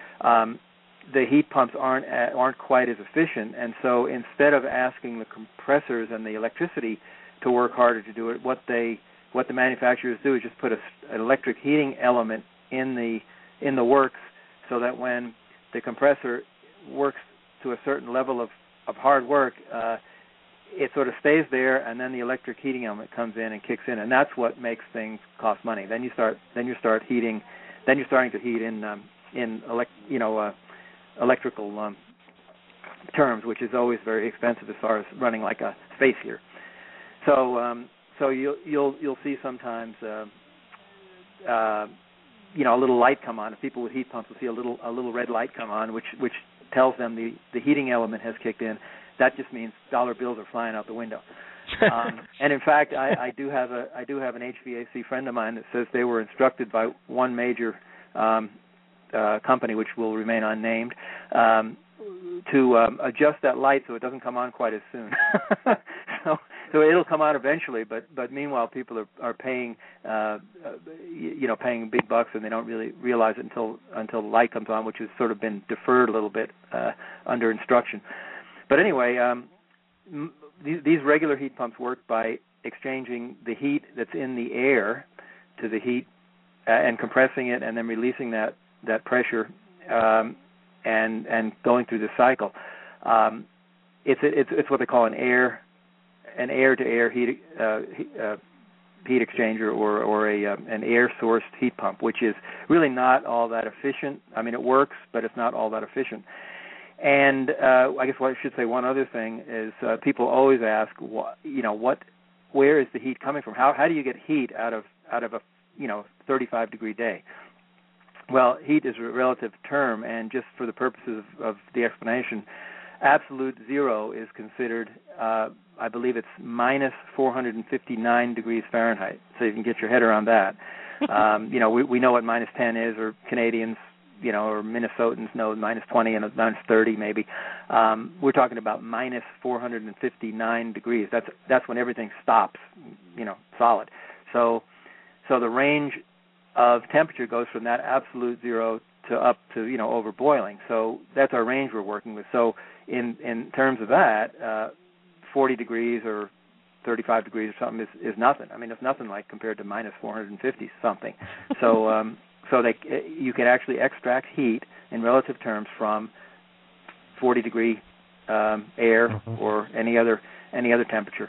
the heat pumps aren't quite as efficient, and so instead of asking the compressors and the electricity to work harder to do it, what the manufacturers do is just put an electric heating element in the works, so that when the compressor works to a certain level of hard work, it sort of stays there, and then the electric heating element comes in and kicks in, and that's what makes things cost money. Then you're starting to heat in electrical terms, which is always very expensive as far as running like a space heater. So you'll see sometimes a little light come on. If people with heat pumps will see a little red light come on, which tells them the heating element has kicked in. That just means dollar bills are flying out the window. And in fact, I do have an HVAC friend of mine that says they were instructed by one major company, which will remain unnamed, to adjust that light so it doesn't come on quite as soon. So it'll come on eventually, but meanwhile people are paying paying big bucks, and they don't really realize it until the light comes on, which has sort of been deferred a little bit under instruction. But anyway, these regular heat pumps work by exchanging the heat that's in the air to the heat and compressing it, and then releasing that pressure and going through the cycle. It's what they call an air-to-air heat exchanger or an air-sourced heat pump, which is really not all that efficient. I mean, it works, but it's not all that efficient. And I guess what I should say, one other thing is people always ask, where is the heat coming from? How do you get heat out of a 35-degree day? Well, heat is a relative term, and just for the purposes of the explanation, absolute zero is considered, I believe it's minus 459 degrees Fahrenheit, so you can get your head around that. We know what minus 10 is, or Canadians, or Minnesotans know minus 20 and minus 30 maybe. We're talking about minus 459 degrees. That's when everything stops, solid. So the range of temperature goes from that absolute zero to up to over boiling. So that's our range we're working with. So in terms of that, 40 degrees or 35 degrees or something is nothing. I mean, it's nothing like compared to minus 450 something. So you can actually extract heat in relative terms from 40 degree air or any other temperature.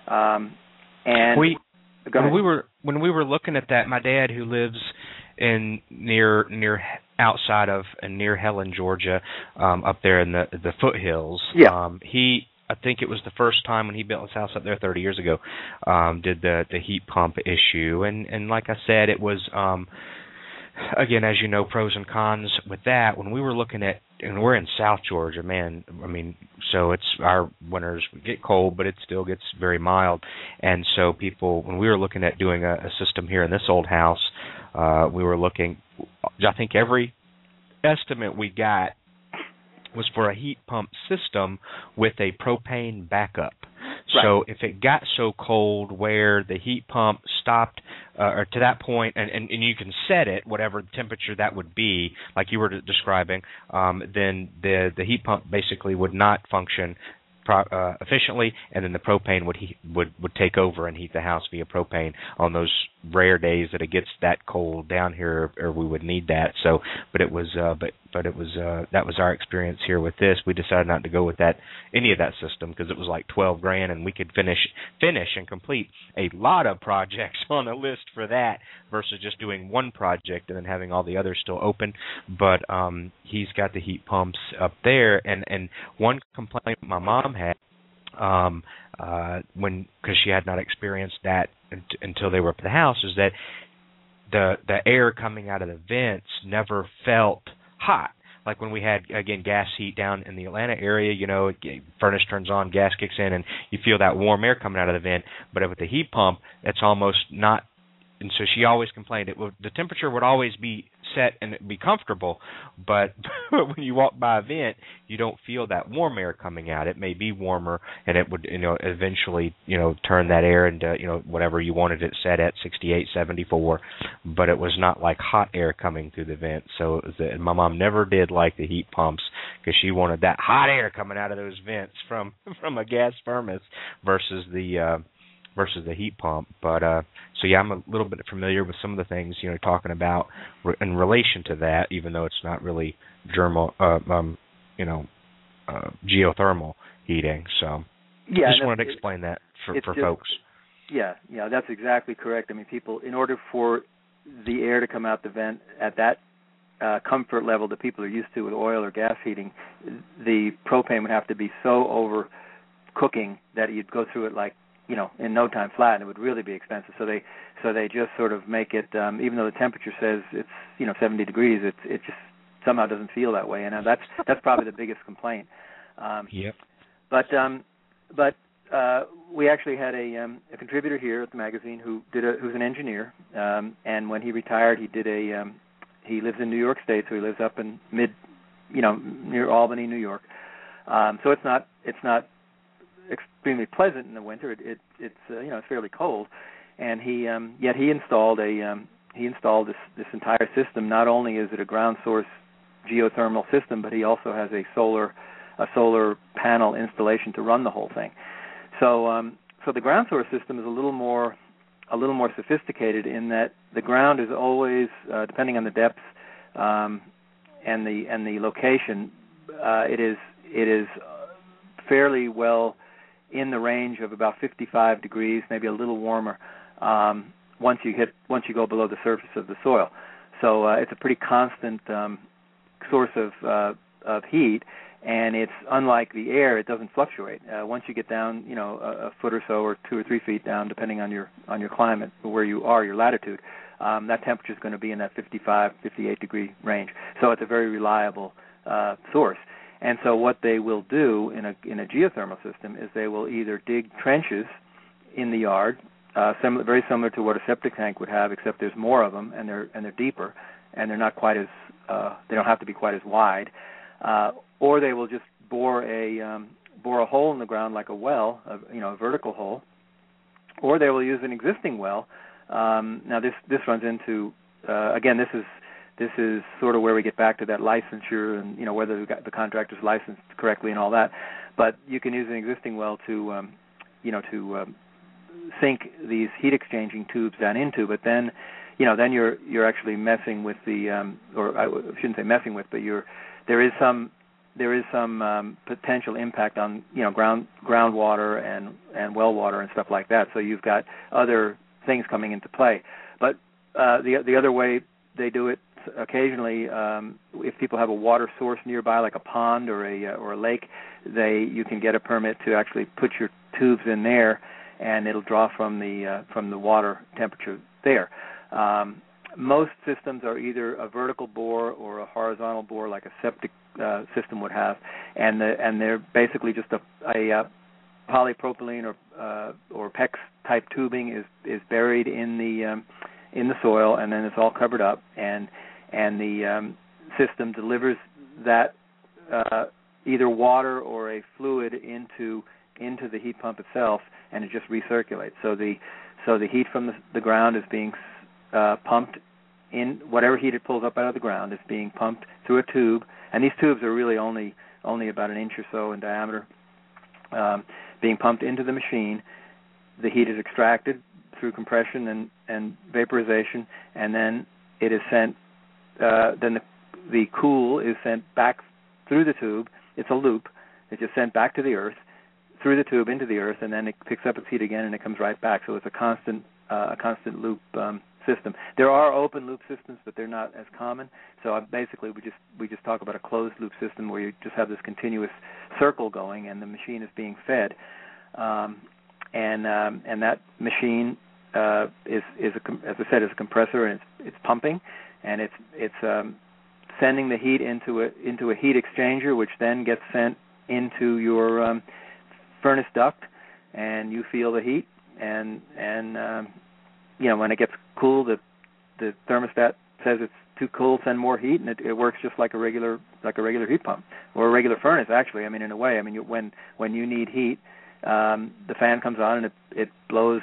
When we were looking at that, my dad, who lives near Helen, Georgia, up there in the foothills, I think it was the first time when he built his house up there 30 years ago, did the heat pump issue. And like I said, it was, again, as you know, pros and cons with that. When we were looking at, and we're in South Georgia, man, I mean, so it's our winters get cold, but it still gets very mild. And so people, when we were looking at doing a system here in this old house, we were looking, I think every estimate we got was for a heat pump system with a propane backup. Right. So if it got so cold where the heat pump stopped, or to that point, and you can set it, whatever temperature that would be, like you were describing, then the heat pump basically would not function efficiently, and then the propane would take over and heat the house via propane on those rare days that it gets that cold down here, or we would need that. So, but it was that was our experience here with this. We decided not to go with any of that system because it was like $12,000, and we could finish and complete a lot of projects on a list for that versus just doing one project and then having all the others still open. But he's got the heat pumps up there, and one complaint my mom had because she had not experienced that until they were up at the house, is that the air coming out of the vents never felt hot. Like when we had, again, gas heat down in the Atlanta area, you know, furnace turns on, gas kicks in, and you feel that warm air coming out of the vent. But with the heat pump, it's almost not. And so she always complained the temperature would always be set and it'd be comfortable, but when you walk by a vent, you don't feel that warm air coming out. It may be warmer, and it would, eventually, turn that air into, whatever you wanted it set at, 68, 74, but it was not like hot air coming through the vent. So and my mom never did like the heat pumps because she wanted that hot air coming out of those vents from a gas furnace versus the heat pump. But so yeah, I'm a little bit familiar with some of the things talking about in relation to that, even though it's not really geothermal heating. So yeah, I just wanted to explain that for folks. Yeah, that's exactly correct. I mean, people, in order for the air to come out the vent at that comfort level that people are used to with oil or gas heating, the propane would have to be so overcooking that you'd go through it like, in no time flat, and it would really be expensive. So they just sort of make it, even though the temperature says it's 70 degrees, it just somehow doesn't feel that way. And that's probably the biggest complaint. Yep. But we actually had a contributor here at the magazine who's an engineer, and when he retired, he lives in New York State, so he lives up in near Albany, New York. So it's not extremely pleasant in the winter. It's fairly cold, and yet he installed this entire system. Not only is it a ground source geothermal system, but he also has a solar panel installation to run the whole thing. So the ground source system is a little more sophisticated in that the ground is always, depending on the depth and the location, it is fairly well in the range of about 55 degrees, maybe a little warmer, once you go below the surface of the soil. So it's a pretty constant source of heat, and it's unlike the air; it doesn't fluctuate. Once you get down, a foot or so, or 2 or 3 feet down, depending on your climate, where you are, your latitude, that temperature is going to be in that 55, 58 degree range. So it's a very reliable source. And so what they will do in a geothermal system is they will either dig trenches in the yard, very similar to what a septic tank would have, except there's more of them and they're deeper, and they're not quite as they don't have to be quite as wide, or they will just bore a hole in the ground like a well, a vertical hole, or they will use an existing well. Now this runs into again, this is sort of where we get back to that licensure and whether the contractor's licensed correctly and all that. But you can use an existing well to sink these heat exchanging tubes down into. But then you're actually messing with or I shouldn't say messing with, but there is some potential impact on groundwater and well water and stuff like that. So you've got other things coming into play. But the other way they do it occasionally, if people have a water source nearby, like a pond or a lake, you can get a permit to actually put your tubes in there, and it'll draw from the water temperature there. Most systems are either a vertical bore or a horizontal bore, like a septic system would have, and they're basically just a polypropylene or PEX type tubing is buried in the soil, and then it's all covered up, and the system delivers that either water or a fluid into the heat pump itself, and it just recirculates. So the heat from the ground is being pumped in. Whatever heat it pulls up out of the ground is being pumped through a tube, and these tubes are really only about an inch or so in diameter, being pumped into the machine. The heat is extracted through compression and vaporization, and then it is sent. Then the cool is sent back through the tube. It's a loop. It's just sent back to the earth, through the tube into the earth, and then it picks up its heat again, and it comes right back. So it's a constant loop system. There are open loop systems, but they're not as common. So basically, we just talk about a closed loop system where you just have this continuous circle going, and the machine is being fed, and that machine is as I said, is a compressor, and it's pumping, and it's sending the heat into a heat exchanger, which then gets sent into your furnace duct, and you feel the heat, and when it gets cool, the thermostat says it's too cool, send more heat, and it works just like a regular heat pump or a regular furnace. Actually, I mean, in a way, when you need heat, the fan comes on and it blows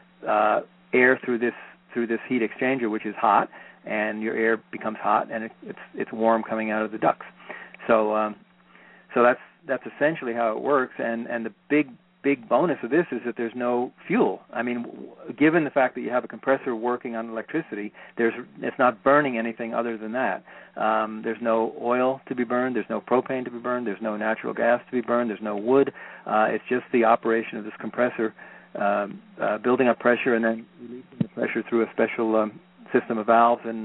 air through this heat exchanger, which is hot, and your air becomes hot, and it's warm coming out of the ducts. So that's essentially how it works, and the big bonus of this is that there's no fuel. I mean, given the fact that you have a compressor working on electricity, it's not burning anything other than that. There's no oil to be burned. There's no propane to be burned. There's no natural gas to be burned. There's no wood. It's just the operation of this compressor building up pressure and then releasing the pressure through a special system of valves and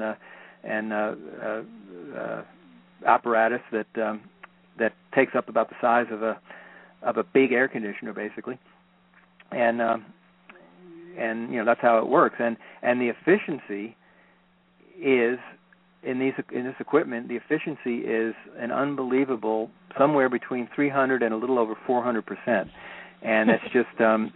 apparatus that takes up about the size of a big air conditioner, basically, and that's how it works. And the efficiency is in this equipment. The efficiency is an unbelievable, somewhere between 300 and a little over 400%. And it's just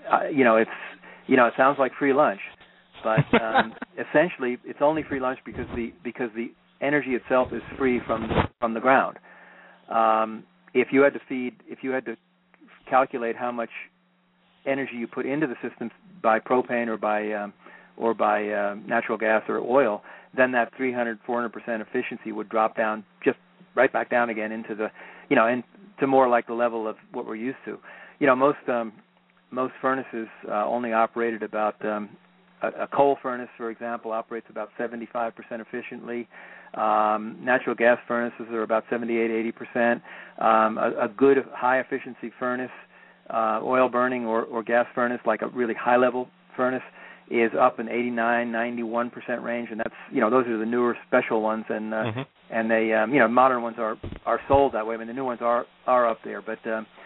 it sounds like free lunch, but essentially it's only free lunch because the energy itself is free from the ground. If you had to calculate how much energy you put into the system by propane or by natural gas or oil, then that 300-400% efficiency would drop down just right back down again into the into more like the level of what we're used to. Most furnaces only operate at about a coal furnace, for example, operates about 75% efficiently. Natural gas furnaces are about 78-80%. A good high-efficiency furnace, oil burning or gas furnace, like a really high-level furnace, is up in 89-91% range, and that's those are the newer special ones, and and they modern ones are sold that way. I mean, the new ones are up there, but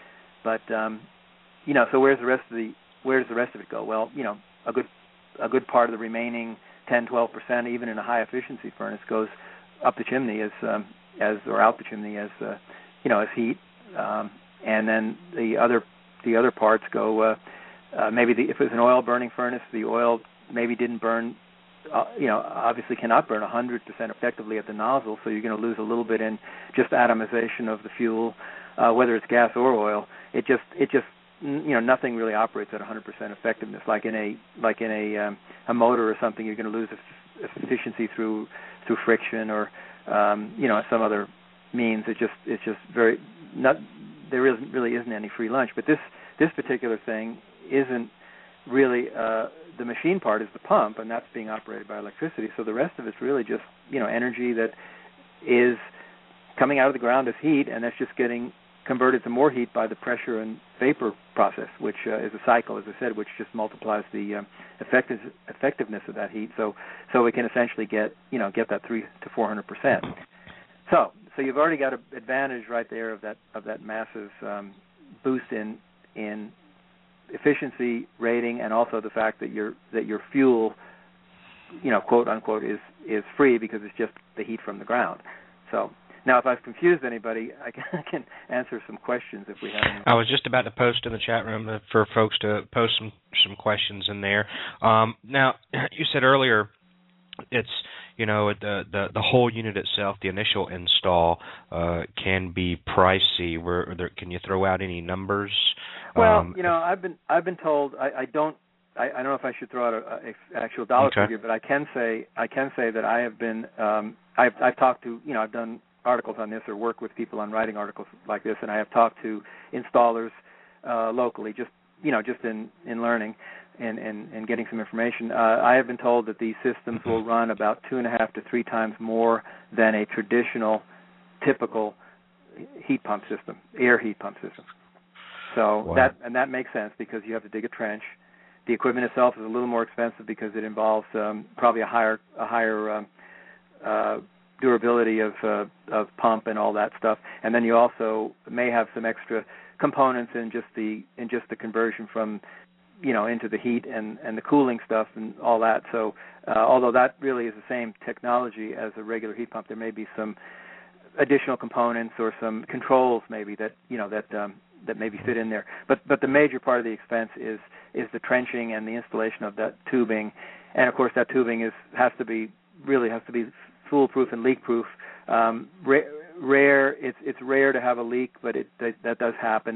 so where does the rest of it go? Well, a good part of the remaining 10-12%, even in a high efficiency furnace, goes up the chimney or out the chimney as heat, and then the other parts go. Maybe if it was an oil burning furnace, the oil maybe didn't burn. Obviously cannot burn 100% effectively at the nozzle, so you're going to lose a little bit in just atomization of the fuel, whether it's gas or oil. It just nothing really operates at 100% effectiveness. Like in a motor or something, you're going to lose efficiency through friction or some other means. It's just very not. There really isn't any free lunch. But this particular thing isn't really. The machine part is the pump, and that's being operated by electricity. So the rest of it's really just energy that is coming out of the ground as heat, and that's just getting converted to more heat by the pressure and vapor process, which is a cycle, as I said, which just multiplies the effectiveness of that heat. So we can essentially get that 300 to 400%. So you've already got an advantage right there of that massive boost in efficiency rating, and also the fact that your fuel, quote unquote, is free because it's just the heat from the ground. So now, if I've confused anybody, I can answer some questions if we have any. I was just about to post in the chat room for folks to post some questions in there. Now, you said earlier it's the whole unit itself, the initial install can be pricey. Can you throw out any numbers? Well, I've been told I don't know if I should throw out an actual dollar figure, but I can say that I have been I've talked to I've done articles on this or work with people on writing articles like this, and I have talked to installers locally, just in learning and getting some information. I have been told that these systems will run about 2.5 to 3 times more than a traditional, typical heat pump system, air heat pump system. So wow. that makes sense because you have to dig a trench. The equipment itself is a little more expensive because it involves probably a higher durability of pump and all that stuff, and then you also may have some extra components in just the conversion from into the heat and the cooling stuff and all that. So although that really is the same technology as a regular heat pump, there may be some additional components or some controls maybe that that maybe fit in there. But the major part of the expense is the trenching and the installation of that tubing, and of course that tubing has to be foolproof and leak-proof. It's rare to have a leak, but that does happen.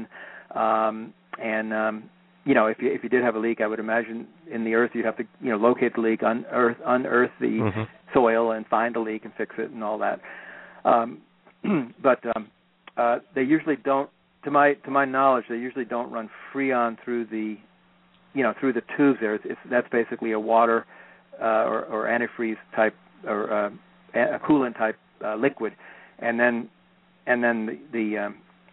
If you did have a leak, I would imagine in the earth you'd have to locate the leak, unearth the soil, and find the leak and fix it and all that. But they usually don't, to my knowledge, they usually don't run Freon through the tubes there. That's basically a water or antifreeze type or a coolant type liquid, and then the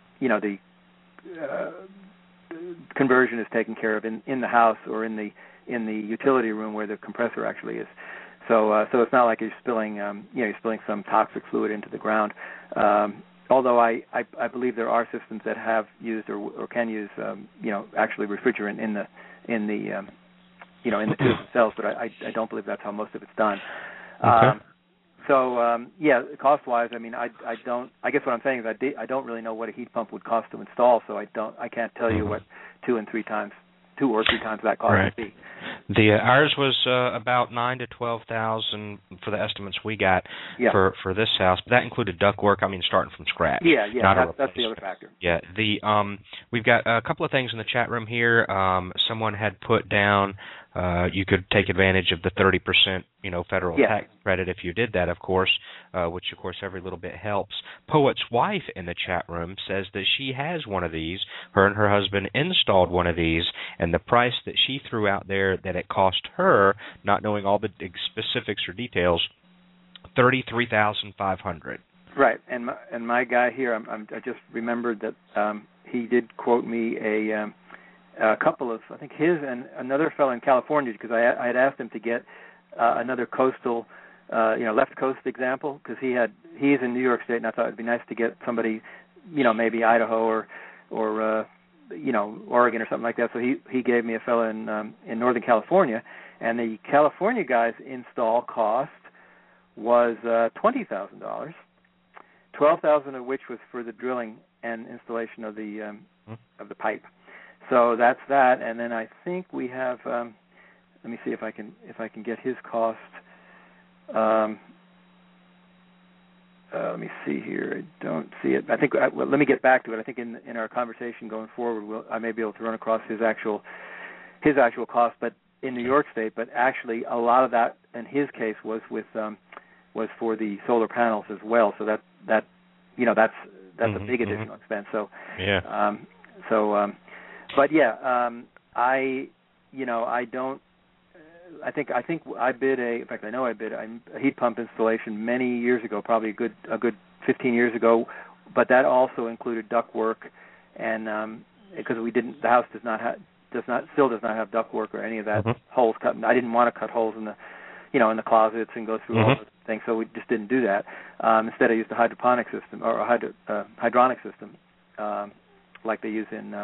conversion is taken care of in the house or in the utility room where the compressor actually is. So it's not like you're spilling some toxic fluid into the ground. Although I believe there are systems that have used or can use actually refrigerant in the tubes themselves, but I don't believe that's how most of it's done. Okay. Cost-wise, I mean, I guess what I'm saying is I don't really know what a heat pump would cost to install, so I can't tell you what 2 or 3 times that cost would be. Ours was about $9,000 to $12,000 for the estimates we got for this house, but that included ductwork. I mean, starting from scratch. That's the other factor. Yeah, we've got a couple of things in the chat room here. Someone had put down you could take advantage of the 30% federal tax credit if you did that, of course, which of course every little bit helps. Poet's wife in the chat room says that she has one of these. Her and her husband installed one of these, and the price that she threw out there that it cost her, not knowing all the specifics or details, $33,500. Right, and my guy here, I just remembered that he did quote me a couple of, I think his and another fellow in California, because I had asked him to get another coastal, left coast example, because he's in New York State, and I thought it'd be nice to get somebody, maybe Idaho or Oregon or something like that. So he gave me a fellow in Northern California, and the California guy's install cost was $20,000, $12,000 of which was for the drilling and installation of the pipe. So that's that, and then I think we have. Let me see if I can get his cost. Let me see here. I don't see it. I think. Let me get back to it. I think in our conversation going forward, I may be able to run across his actual cost, but in New York State. But actually, a lot of that in his case was for the solar panels as well. So that's a big additional expense. So But I don't. I think I bid in fact I know I bid a heat pump installation many years ago, probably a good 15 years ago, but that also included ductwork, and because the house still does not have ductwork or any of that holes cut. I didn't want to cut holes in the closets and go through all those things, so we just didn't do that. Instead, I used a hydroponic system or a hydronic system, like they use in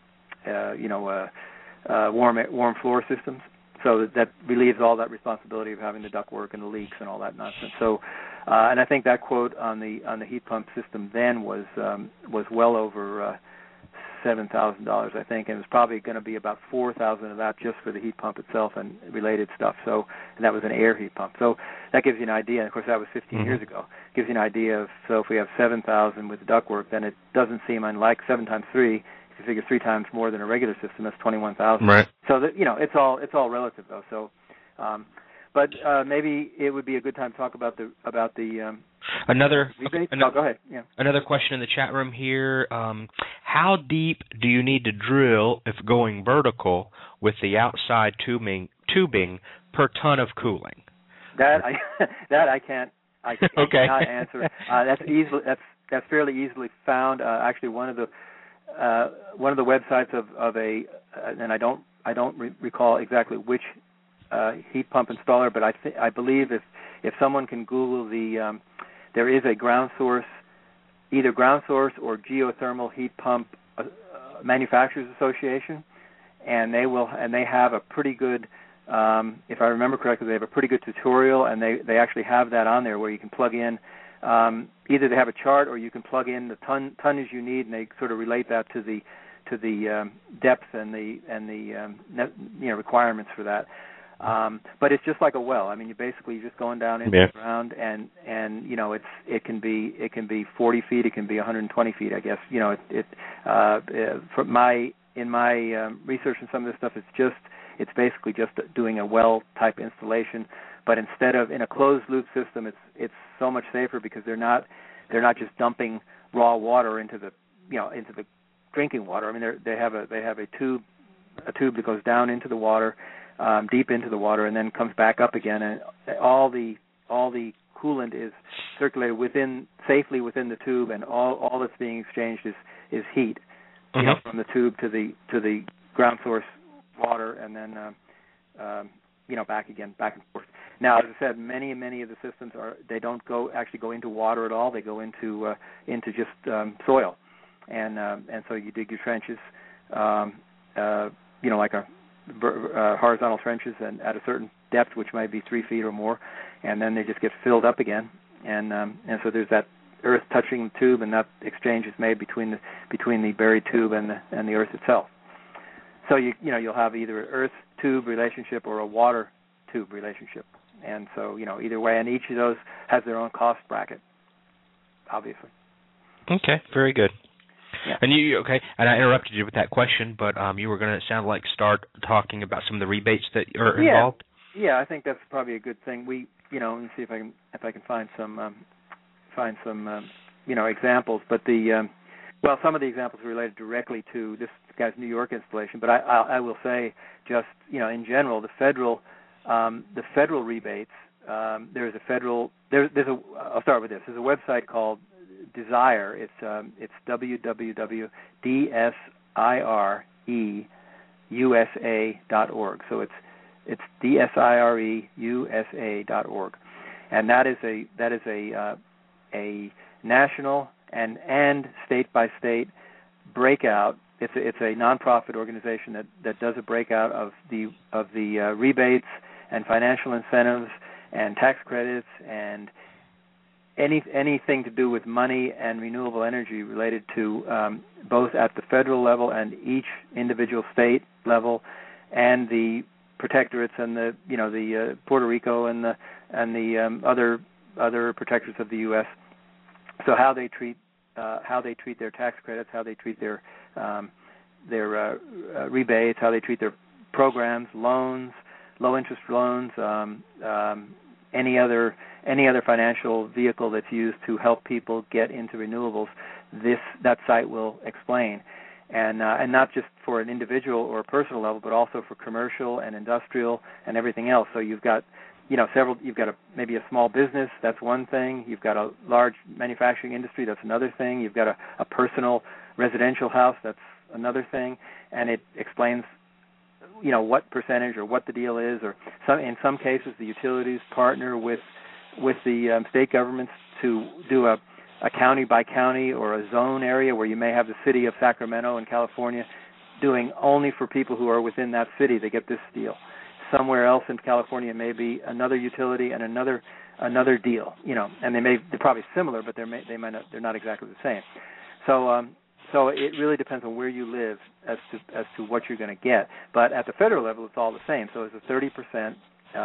warm floor systems. So that relieves all that responsibility of having the ductwork and the leaks and all that nonsense. So, and I think that quote on the heat pump system then was well over $7,000, I think, and it was probably going to be about $4,000 of that just for the heat pump itself and related stuff. So, and that was an air heat pump. So that gives you an idea. And of course, that was 15 years ago. Gives you an idea of, so if we have $7,000 with the ductwork, then it doesn't seem unlike 7 times 3. If you figure 3 times more than a regular system, that's $21,000. Right. So that, it's all relative though. So, but maybe it would be a good time to talk about the another. Go ahead. Yeah. Another question in the chat room here. How deep do you need to drill if going vertical with the outside tubing per ton of cooling? That I can't okay. cannot answer. That's fairly easily found. Actually, one of the websites of a and I don't recall exactly which heat pump installer, but I believe if someone can Google there is a ground source or geothermal heat pump manufacturers association, and they have a pretty good, if I remember correctly, they have a pretty good tutorial, and they actually have that on there where you can plug in. Either they have a chart or you can plug in the tonnage you need, and they sort of relate that to the depth and the requirements for that. But it's just like a well. I mean, you're just going down into the ground, and it can be 40 feet, it can be 120 feet, I guess. In my research and some of this stuff, it's basically just doing a well type installation. But instead of in a closed loop system, it's so much safer because they're not just dumping raw water into the drinking water. I mean, they have a tube that goes down into the water. Deep into the water, and then comes back up again, and all the coolant is circulated safely within the tube, and all that's being exchanged is heat, from the tube to the ground source water, and then back and forth. Now, as I said, many of the systems they don't go into water at all. They go into just soil, and so you dig your trenches, like a horizontal trenches, and at a certain depth, which might be 3 feet or more, and then they just get filled up again, and so there's that earth touching the tube, and that exchange is made between the buried tube and the earth itself. So you'll have either an earth tube relationship or a water tube relationship, and so either way, and each of those has their own cost bracket, obviously. Okay, very good. Yeah. And and I interrupted you with that question, but you were going to start talking about some of the rebates that are involved. Yeah, I think that's probably a good thing. Let me see if I can find some examples. But some of the examples are related directly to this guy's New York installation. But I will say, just in general, the federal rebates. I'll start with this. There's a website called Desire. It's www.DSIREUSA.org. So it's DSIREUSA.org, and that is a national and state by state breakout. It's a nonprofit organization that does a breakout of the rebates and financial incentives and tax credits and anything to do with money and renewable energy related to both at the federal level and each individual state level, and the protectorates and the Puerto Rico and the other protectorates of the U.S. So how they treat their tax credits, how they treat their rebates, how they treat their programs, loans, low interest loans, any other financial vehicle that's used to help people get into renewables, that site will explain, and not just for an individual or a personal level, but also for commercial and industrial and everything else. So you've got several. You've got maybe a small business. That's one thing. You've got a large manufacturing industry. That's another thing. You've got a personal residential house. That's another thing. And it explains, what percentage or what the deal is. Or in some cases, the utilities partner with the state governments to do a county by county or a zone area where you may have the city of Sacramento in California doing only for people who are within that city. They get this deal. Somewhere else in California may be another utility and another deal, and they're probably similar, but they're not exactly the same. So it really depends on where you live as to what you're going to get. But at the federal level, it's all the same. So it's a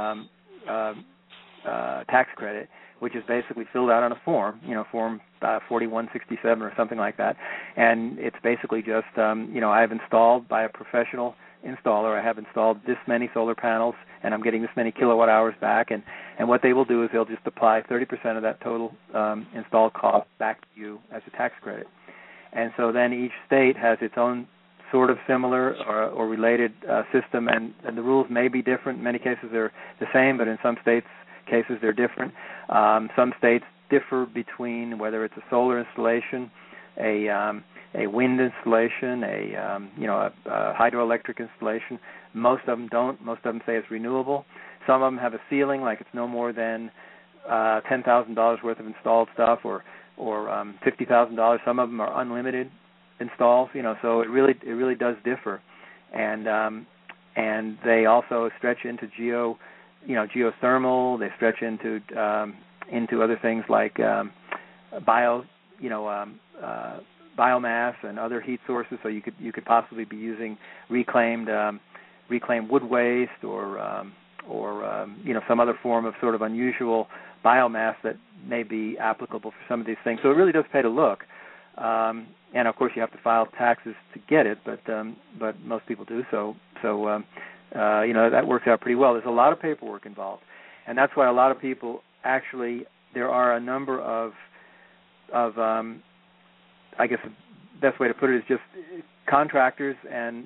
30% tax credit, which is basically filled out on a form, form 4167 or something like that. And it's basically just, I've installed by a professional installer. I have installed this many solar panels, and I'm getting this many kilowatt hours back. And what they will do is they'll just apply 30% of that total installed cost back to you as a tax credit. And so then each state has its own sort of similar or related system, and the rules may be different. In many cases they're the same, but in some states' cases they're different. Some states differ between whether it's a solar installation, a wind installation, a hydroelectric installation. Most of them don't. Most of them say it's renewable. Some of them have a ceiling, like it's no more than $10,000 worth of installed stuff, or $50,000. Some of them are unlimited installs. So it really does differ, and they also stretch into geothermal. They stretch into other things like biomass and other heat sources. So you could possibly be using reclaimed wood waste or some other form of sort of unusual biomass that may be applicable for some of these things. So it really does pay to look. And of course you have to file taxes to get it, but most people do. So that works out pretty well. There's a lot of paperwork involved, and that's why a lot of people actually. There are a number of I guess the best way to put it is just contractors and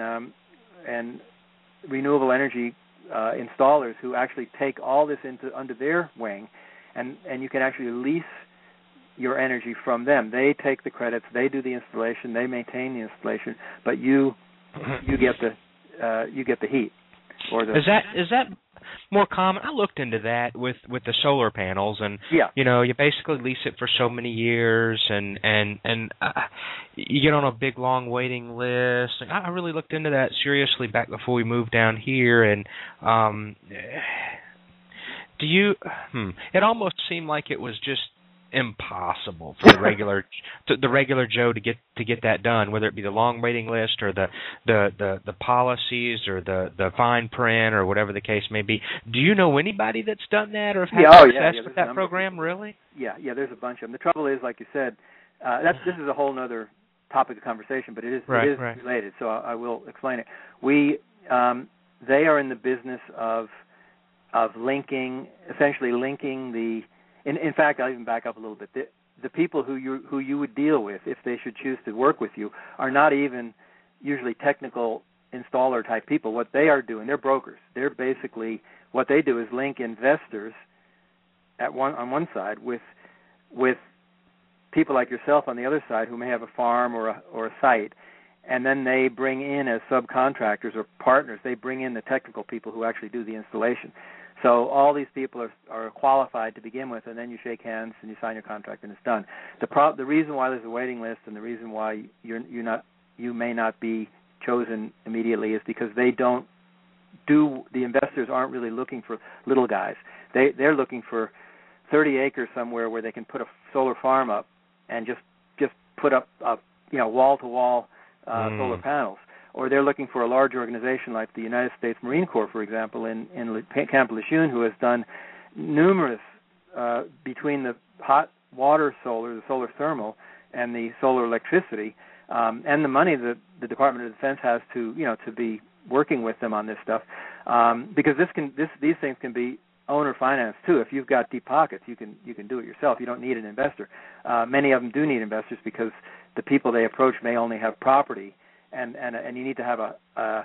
renewable energy installers who actually take all this under their wing, and you can actually lease your energy from them. They take the credits, they do the installation, they maintain the installation, but you get the heat. Or the is that more common? I looked into that with the solar panels, and you basically lease it for so many years, and you get on a big long waiting list. I really looked into that seriously back before we moved down here, and it almost seemed like it was just impossible for the regular Joe to get that done, whether it be the long waiting list or the policies or the fine print or whatever the case may be. Do you know anybody that's done that or have had success with that program? Really? Yeah, there's a bunch of them. The trouble is, like you said, this is a whole other topic of conversation, but it is related, so I will explain it. They are in the business of essentially linking the. In fact, I'll even back up a little bit. The people who you would deal with, if they should choose to work with you, are not even usually technical installer type people. What they are doing, they're brokers. They're basically, what they do is link investors on one side with people like yourself on the other side who may have a farm or a site, and then they bring in as subcontractors or partners. They bring in the technical people who actually do the installation. So all these people are qualified to begin with, and then you shake hands and you sign your contract and it's done. The reason why there's a waiting list and the reason why you may not be chosen immediately is because the investors aren't really looking for little guys. They're looking for 30 acres somewhere where they can put a solar farm up and just put up wall-to-wall solar panels. Or they're looking for a large organization like the United States Marine Corps, for example, in Camp Lejeune, who has done numerous, between the hot water solar, the solar thermal, and the solar electricity, and the money that the Department of Defense has to be working with them on this stuff, because these things can be owner finance too. If you've got deep pockets, you can do it yourself. You don't need an investor. Many of them do need investors because the people they approach may only have property. And you need to have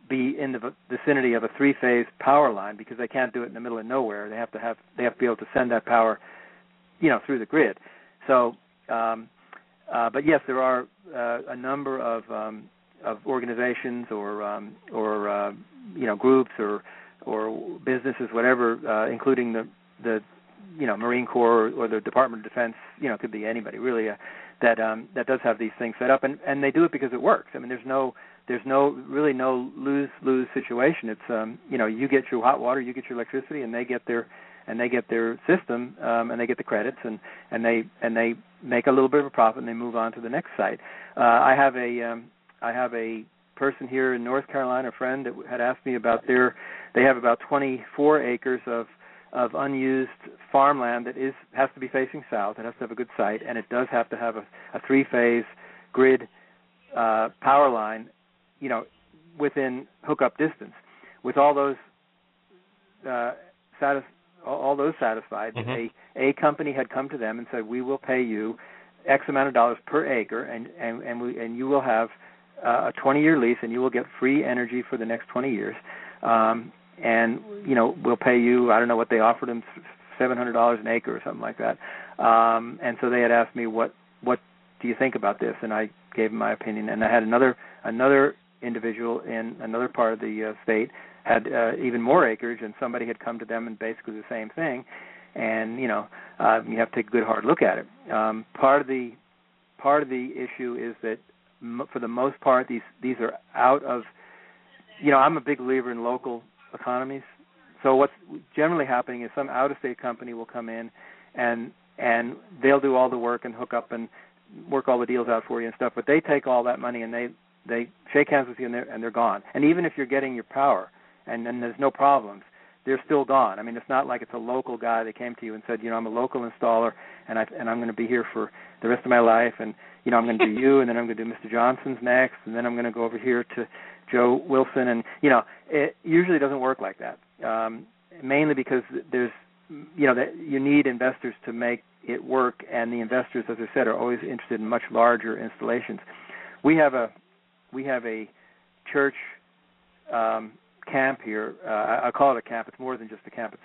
be in the vicinity of a 3-phase power line because they can't do it in the middle of nowhere. They have to be able to send that power, through the grid. So, but yes, there are a number of organizations or groups or businesses, whatever, including the Marine Corps or the Department of Defense. Could be anybody really that does have these things set up, and they do it because it works. I mean, there's no lose situation. It's you get your hot water, you get your electricity, and they get their system, and they get the credits, and they make a little bit of a profit, and they move on to the next site. I have a person here in North Carolina, a friend that had asked me about they have about 24 acres of unused farmland that has to be facing south. It has to have a good site, and it does have to have a 3-phase grid power line, within hookup distance. With all those satisfied, a company had come to them and said, "We will pay you X amount of dollars per acre, and you will have a 20-year lease, and you will get free energy for the next 20 years." And we'll pay you, I don't know what they offered them, $700 an acre or something like that. And so they had asked me, what do you think about this? And I gave them my opinion. And I had another individual in another part of the state had even more acreage, and somebody had come to them and basically the same thing. And you have to take a good hard look at it. Part of the issue is that for the most part these are out of. I'm a big believer in local economies. So what's generally happening is some out-of-state company will come in, and they'll do all the work and hook up and work all the deals out for you and stuff. But they take all that money and they shake hands with you and they're gone. And even if you're getting your power and there's no problems, they're still gone. I mean, it's not like it's a local guy that came to you and said, I'm a local installer and I'm going to be here for the rest of my life, and I'm going to do you, and then I'm going to do Mr. Johnson's next, and then I'm going to go over here to Joe Wilson, and it usually doesn't work like that. Mainly because there's that you need investors to make it work, and the investors, as I said, are always interested in much larger installations. We have a church camp here. I call it a camp. It's more than just a camp.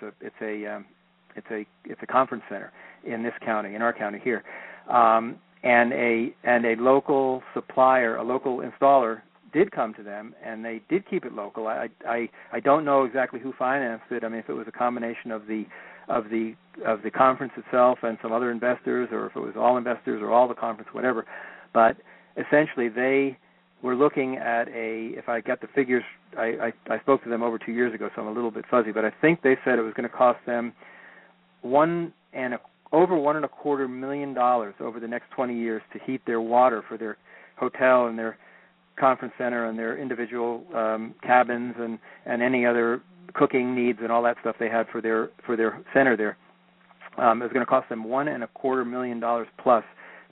It's a conference center in this county, in our county here, and a local supplier, a local installer, did come to them, and they did keep it local. I don't know exactly who financed it. I mean, if it was a combination of the conference itself and some other investors, or if it was all investors or all the conference, whatever. But essentially, they were looking at if I got the figures, I spoke to them over 2 years ago, so I'm a little bit fuzzy, but I think they said it was going to cost them over $1.25 million over the next 20 years to heat their water for their hotel and their conference center and their individual cabins and any other cooking needs and all that stuff they had for their center there. It was going to cost them $1.25 million plus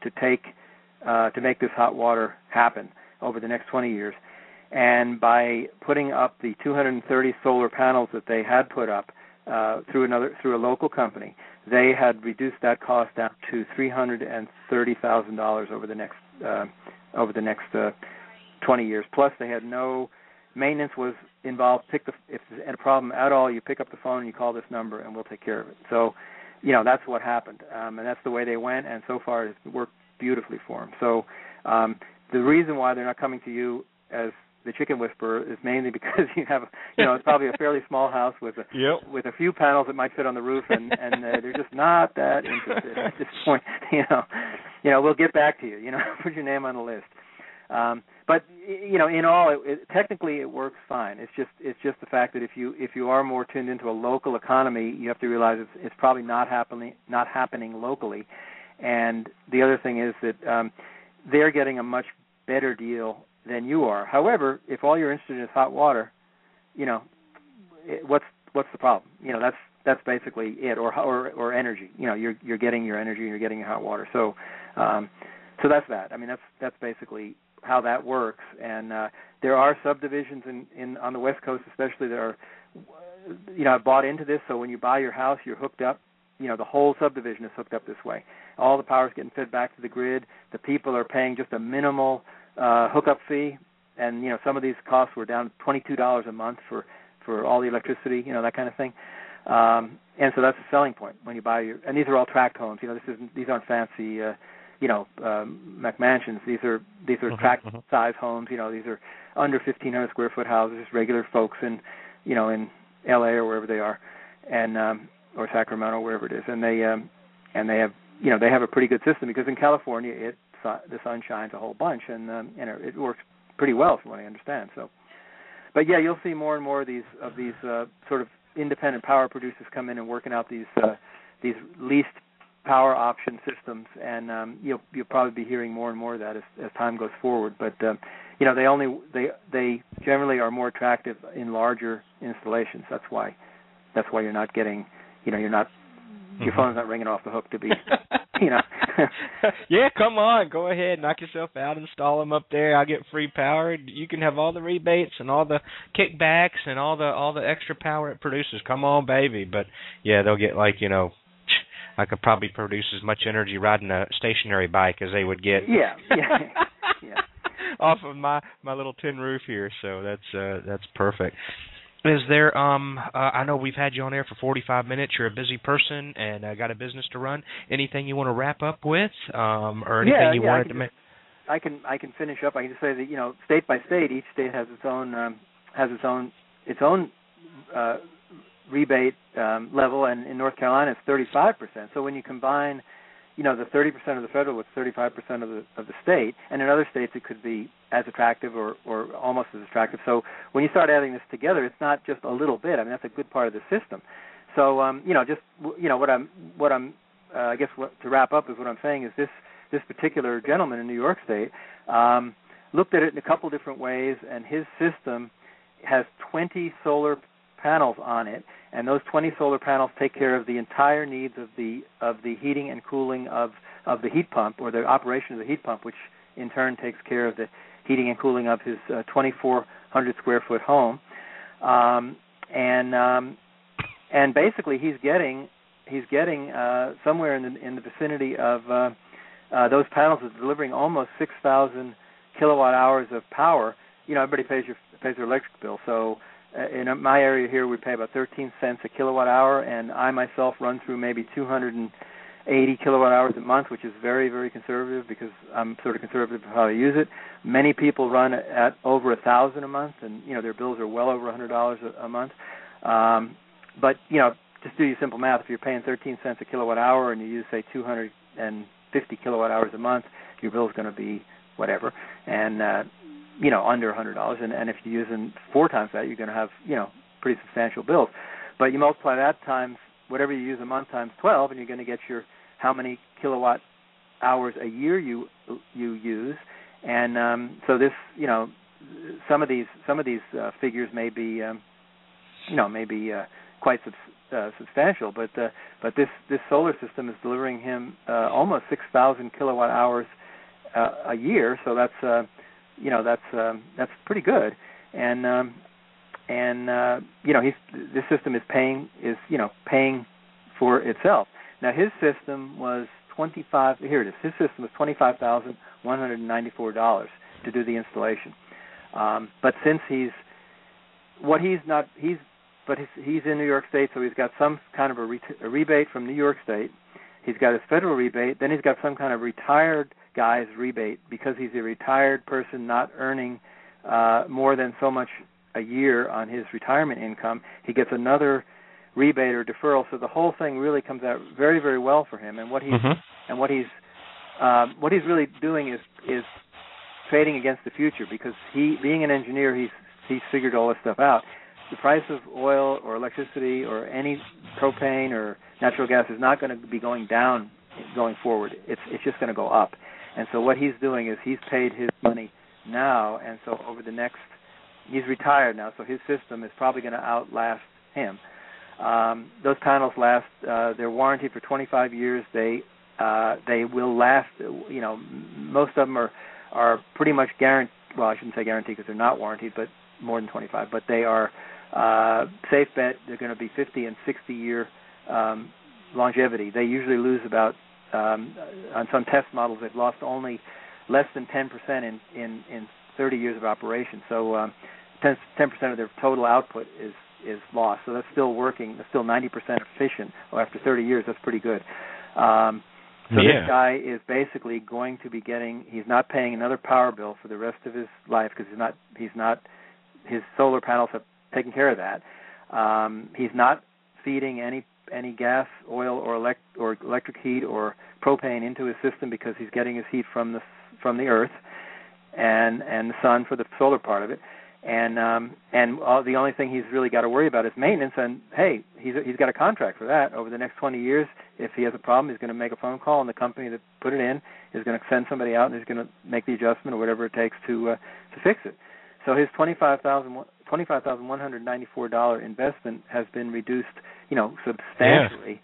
to make this hot water happen over the next 20 years. And by putting up the 230 solar panels that they had put up through a local company, they had reduced that cost down to $330,000 over the next 20 years. Plus, they had no maintenance was involved. If there's a problem at all, you pick up the phone and you call this number, and we'll take care of it. So, that's what happened, and that's the way they went. And so far, it's worked beautifully for them. So, the reason why they're not coming to you as the Chicken Whisperer is mainly because you have, it's probably a fairly small house with a few panels that might fit on the roof, and they're just not that interested at this point. We'll get back to you. Put your name on the list. But in all, technically it works fine. It's just the fact that if you are more tuned into a local economy, you have to realize it's probably not happening locally. And the other thing is that they're getting a much better deal than you are. However, if all you're interested in is hot water, what's the problem? That's basically it, or energy. You're getting your energy, you're getting your hot water. So that's that. I mean, that's basically how that works. And there are subdivisions on the West Coast, especially, that are have bought into this. So when you buy your house, you're hooked up. The whole subdivision is hooked up this way. All the power's getting fed back to the grid. The people are paying just a minimal hookup fee, some of these costs were down $22 a month for all the electricity, that kind of thing. And so that's a selling point when you buy and these are all tract homes. These aren't fancy, McMansions. These are tract size homes. These are under 1,500 square foot houses, regular folks in LA or wherever they are, and or Sacramento, wherever it is, and they have they have a pretty good system because in California the sun shines a whole bunch and it works pretty well from what I understand. So, but yeah, you'll see more and more of these sort of independent power producers come in and working out these leased power option systems, and you'll probably be hearing more and more of that as time goes forward. But they generally are more attractive in larger installations. That's why you're not getting your phone's not ringing off the hook to be Yeah, come on, go ahead, knock yourself out, install them up there. I'll get free power. You can have all the rebates and all the kickbacks and all the extra power it produces. Come on, baby. But yeah, they'll get I could probably produce as much energy riding a stationary bike as they would get. Yeah. Off of my little tin roof here. So that's perfect. Is there I know we've had you on air for 45 minutes. You're a busy person and got a business to run. Anything you want to wrap up with, or anything you wanted to make? I can finish up. I can just say that state by state, each state has its own rebate level, and in North Carolina it's 35%. So when you combine, the 30% of the federal with 35% of the state, and in other states it could be as attractive or almost as attractive. So when you start adding this together, it's not just a little bit. I mean, that's a good part of the system. So to wrap up is what I'm saying is this particular gentleman in New York State looked at it in a couple different ways, and his system has 20 solar panels on it, and those 20 solar panels take care of the entire needs of the heating and cooling of the heat pump, or the operation of the heat pump, which in turn takes care of the heating and cooling of his 2,400 square foot home, and basically he's getting somewhere in the vicinity of those panels is delivering almost 6,000 kilowatt hours of power. Everybody pays their electric bill, so. In my area here, we pay about 13 cents a kilowatt hour, and I myself run through maybe 280 kilowatt hours a month, which is very, very conservative because I'm sort of conservative of how I use it. Many people run at over 1,000 a month, and their bills are well over $100 a month. But just do your simple math. If you're paying 13 cents a kilowatt hour and you use say 250 kilowatt hours a month, your bill's going to be whatever, and under $100, and if you're using 4 times that, you're going to have, pretty substantial bills. But you multiply that times whatever you use a month times 12, and you're going to get your how many kilowatt hours a year you use. And so this, some of these figures may be, quite substantial. But this solar system is delivering him almost 6,000 kilowatt hours a year. So that's that's pretty good, and this system is paying for itself. Now his system was His system was $25,194 to do the installation. But since he's in New York State, so he's got some kind of a rebate from New York State. He's got his federal rebate. Then he's got some kind of retired guy's rebate because he's a retired person not earning more than so much a year on his retirement income. He gets another rebate or deferral, so the whole thing really comes out very, very well for him. And what he's really doing is trading against the future, because being an engineer, he's figured all this stuff out. The price of oil or electricity or any propane or natural gas is not going to be going down going forward. It's just going to go up. And so what he's doing is he's paid his money now, and so he's retired now, so his system is probably going to outlast him. Those panels last, they're warranted for 25 years. They will last, most of them are pretty much guaranteed. Well, I shouldn't say guaranteed because they're not warranted, but more than 25. But they are safe bet. They're going to be 50 and 60-year longevity. They usually lose about, on some test models, they've lost only less than 10% in 30 years of operation. So 10% of their total output is lost. So that's still working. That's still 90% efficient. Well, after 30 years, that's pretty good. This guy is basically going to be he's not paying another power bill for the rest of his life because his solar panels have taken care of that. He's not feeding any gas, oil, or electric heat or propane into his system because he's getting his heat from the earth and the sun for the solar part of it. And the only thing he's really got to worry about is maintenance. And hey, he's got a contract for that. Over the next 20 years, if he has a problem, he's going to make a phone call, and the company that put it in is going to send somebody out and is going to make the adjustment or whatever it takes to fix it. So his $25,194 investment has been reduced, substantially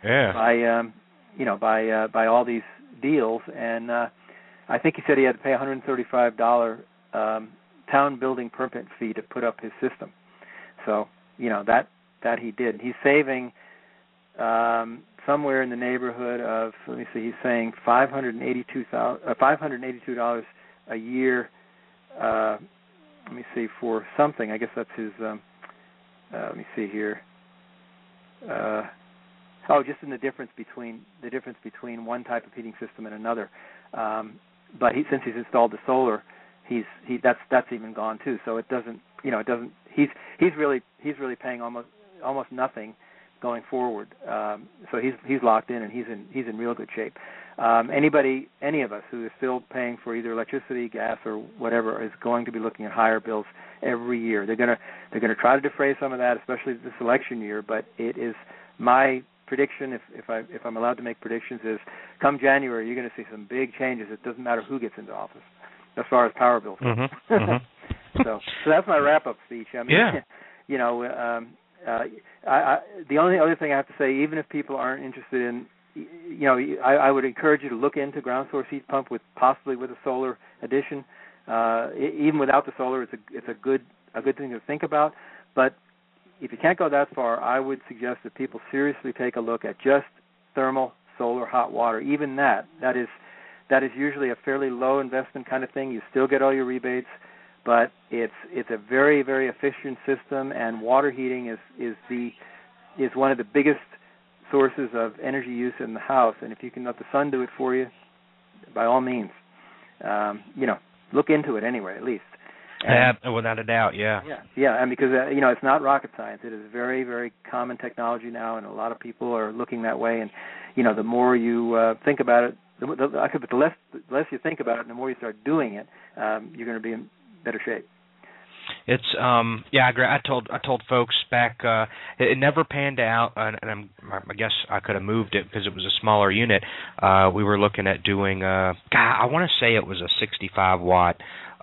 by all these deals. And I think he said he had to pay $135 town building permit fee to put up his system. So that he did. He's saving somewhere in the neighborhood of, let me see, he's saying $582 a year. Let me see, for something. I guess that's his. Let me see here. Just in the difference between one type of heating system and another. But since he's installed the solar, that's even gone too. So it doesn't. He's really paying almost nothing going forward. So he's locked in and he's in real good shape. Any of us who is still paying for either electricity, gas, or whatever is going to be looking at higher bills every year. They're gonna try to defray some of that, especially this election year. But it is my prediction, if I'm allowed to make predictions, is come January you're going to see some big changes. It doesn't matter who gets into office as far as power bills. So that's my wrap-up speech. I mean, the only other thing I have to say, even if people aren't interested in, I would encourage you to look into ground source heat pump possibly with a solar addition. Even without the solar, it's a good thing to think about. But if you can't go that far, I would suggest that people seriously take a look at just thermal solar hot water. Even that is usually a fairly low investment kind of thing. You still get all your rebates, but it's a very, very efficient system, and water heating is one of the biggest sources of energy use in the house. And if you can let the sun do it for you, by all means, look into it anyway, at least. Without a doubt, yeah, and because it's not rocket science. It is very, very common technology now, and a lot of people are looking that way. And the more you think about it, the less you think about it, and the more you start doing it, you're going to be in better shape. It's I agree. I told folks back it never panned out, and I guess I could have moved it because it was a smaller unit. We were looking at doing I want to say it was a 65 watt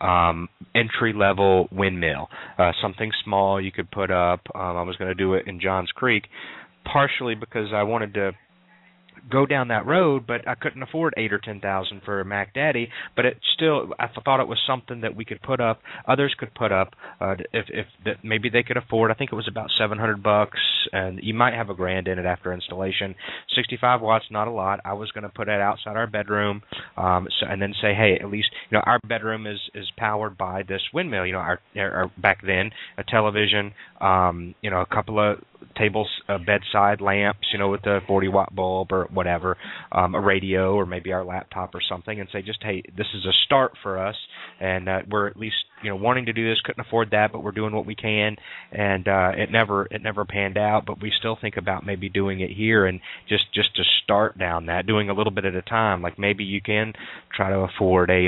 entry level windmill, something small you could put up. I was going to do it in Johns Creek, partially because I wanted to go down that road, but I couldn't afford $8,000 or $10,000 for a Mac Daddy. But I thought it was something that we could put up. Others could put up if that maybe they could afford. I think it was about $700, and you might have $1,000 in it after installation. 65 watts, not a lot. I was going to put it outside our bedroom, and then say, hey, at least our bedroom is powered by this windmill. Our back then a television, a couple of tables, bedside lamps, with the 40-watt bulb or whatever, a radio or maybe our laptop or something, and say just, hey, this is a start for us, and we're at least wanting to do this, couldn't afford that, but we're doing what we can, and it never panned out, but we still think about maybe doing it here and just to start down that, doing a little bit at a time. Like maybe you can try to afford a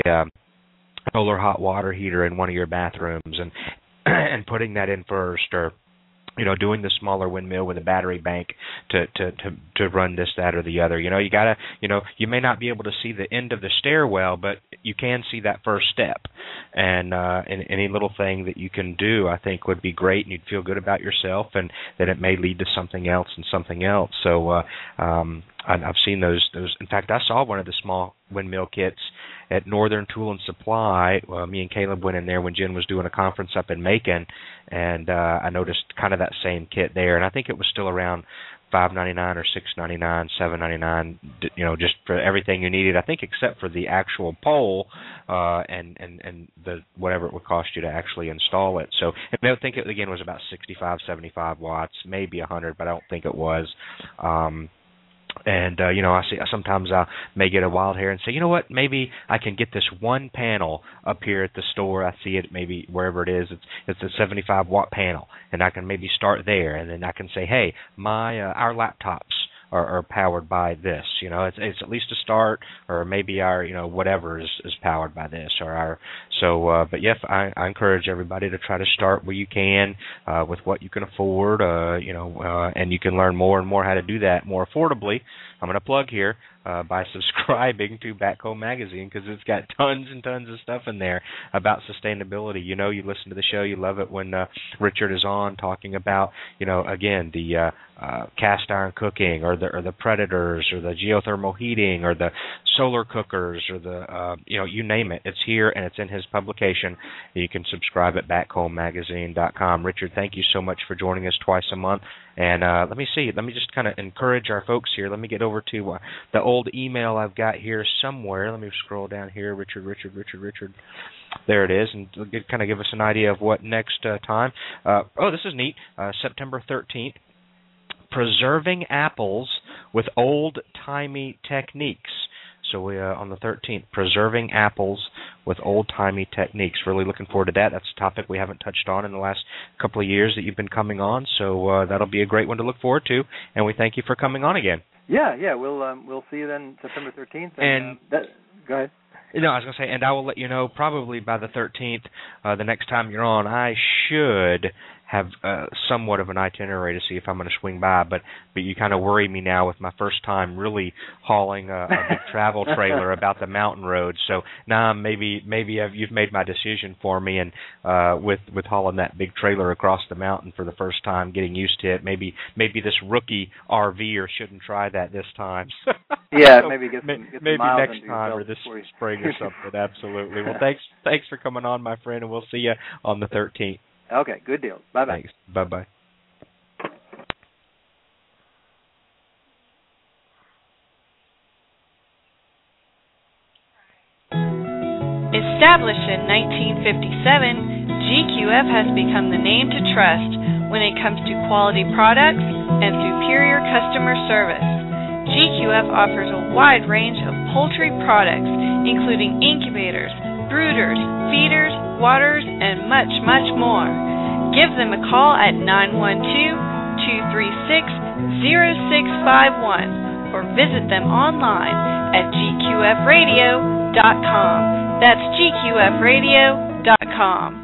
solar hot water heater in one of your bathrooms and putting that in first, or doing the smaller windmill with a battery bank to run this, that, or the other. You gotta, you may not be able to see the end of the stairwell, but you can see that first step. And any little thing that you can do, I think, would be great, and you'd feel good about yourself, and that it may lead to something else and something else. So I've seen those. In fact, I saw one of the small windmill kits at Northern Tool and Supply. Me and Caleb went in there when Jen was doing a conference up in Macon, and I noticed kind of that same kit there, and I think it was still around $5.99 or $6.99, $7.99, just for everything you needed, I think, except for the actual pole and the whatever it would cost you to actually install it. So I think it again was about 65, 75 watts, maybe 100, but I don't think it was. I see sometimes I may get a wild hair and say, you know what, maybe I can get this one panel up here at the store. I see it maybe wherever it is. It's a 75 watt panel, and I can maybe start there, and then I can say, hey, our laptops are powered by this. It's at least a start, or maybe our whatever is powered by this, but yes, I encourage everybody to try to start where you can with what you can afford, and you can learn more and more how to do that more affordably. I'm going to plug here by subscribing to Back Home Magazine, because it's got tons and tons of stuff in there about sustainability. You listen to the show, you love it when Richard is on talking about, again, the cast iron cooking, or the predators, or the geothermal heating, or the solar cookers, or the you name it. It's here, and it's in his publication. You can subscribe at backhomemagazine.com. Richard, thank you so much for joining us twice a month. And let me just kind of encourage our folks here. Let me get over to the old email I've got here somewhere. Let me scroll down here. Richard. There it is, and kind of give us an idea of what next time. This is neat. September 13th. Preserving apples with old-timey techniques. So on the 13th, preserving apples with old-timey techniques. Really looking forward to that. That's a topic we haven't touched on in the last couple of years that you've been coming on. So that'll be a great one to look forward to. And we thank you for coming on again. Yeah. We'll see you then September 13th. Go ahead. No, I was going to say, and I will let you know probably by the 13th, the next time you're on, I should have somewhat of an itinerary to see if I'm going to swing by, but you kind of worry me now with my first time really hauling a big travel trailer about the mountain roads. So now maybe you've made my decision for me, and with hauling that big trailer across the mountain for the first time, getting used to it, maybe this rookie RVer shouldn't try that this time. Yeah, so maybe maybe miles next time, or this spring or something. Absolutely. Well, thanks for coming on, my friend, and we'll see you on the 13th. Okay, good deal. Bye-bye. Thanks. Bye-bye. Established in 1957, GQF has become the name to trust when it comes to quality products and superior customer service. GQF offers a wide range of poultry products, including incubators, brooders, feeders, waters, and much, much more. Give them a call at 912-236-0651 or visit them online at gqfradio.com. That's gqfradio.com.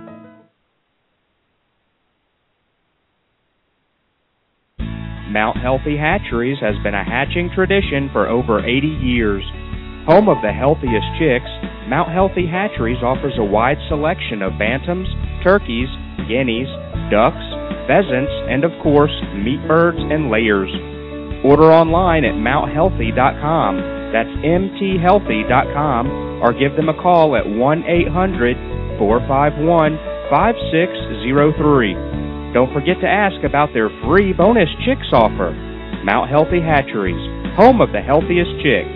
Mount Healthy Hatcheries has been a hatching tradition for over 80 years. Home of the healthiest chicks, Mount Healthy Hatcheries offers a wide selection of bantams, turkeys, guineas, ducks, pheasants, and of course, meat birds and layers. Order online at mounthealthy.com. That's mthealthy.com, or give them a call at 1-800-451-5603. Don't forget to ask about their free bonus chicks offer. Mount Healthy Hatcheries, home of the healthiest chicks.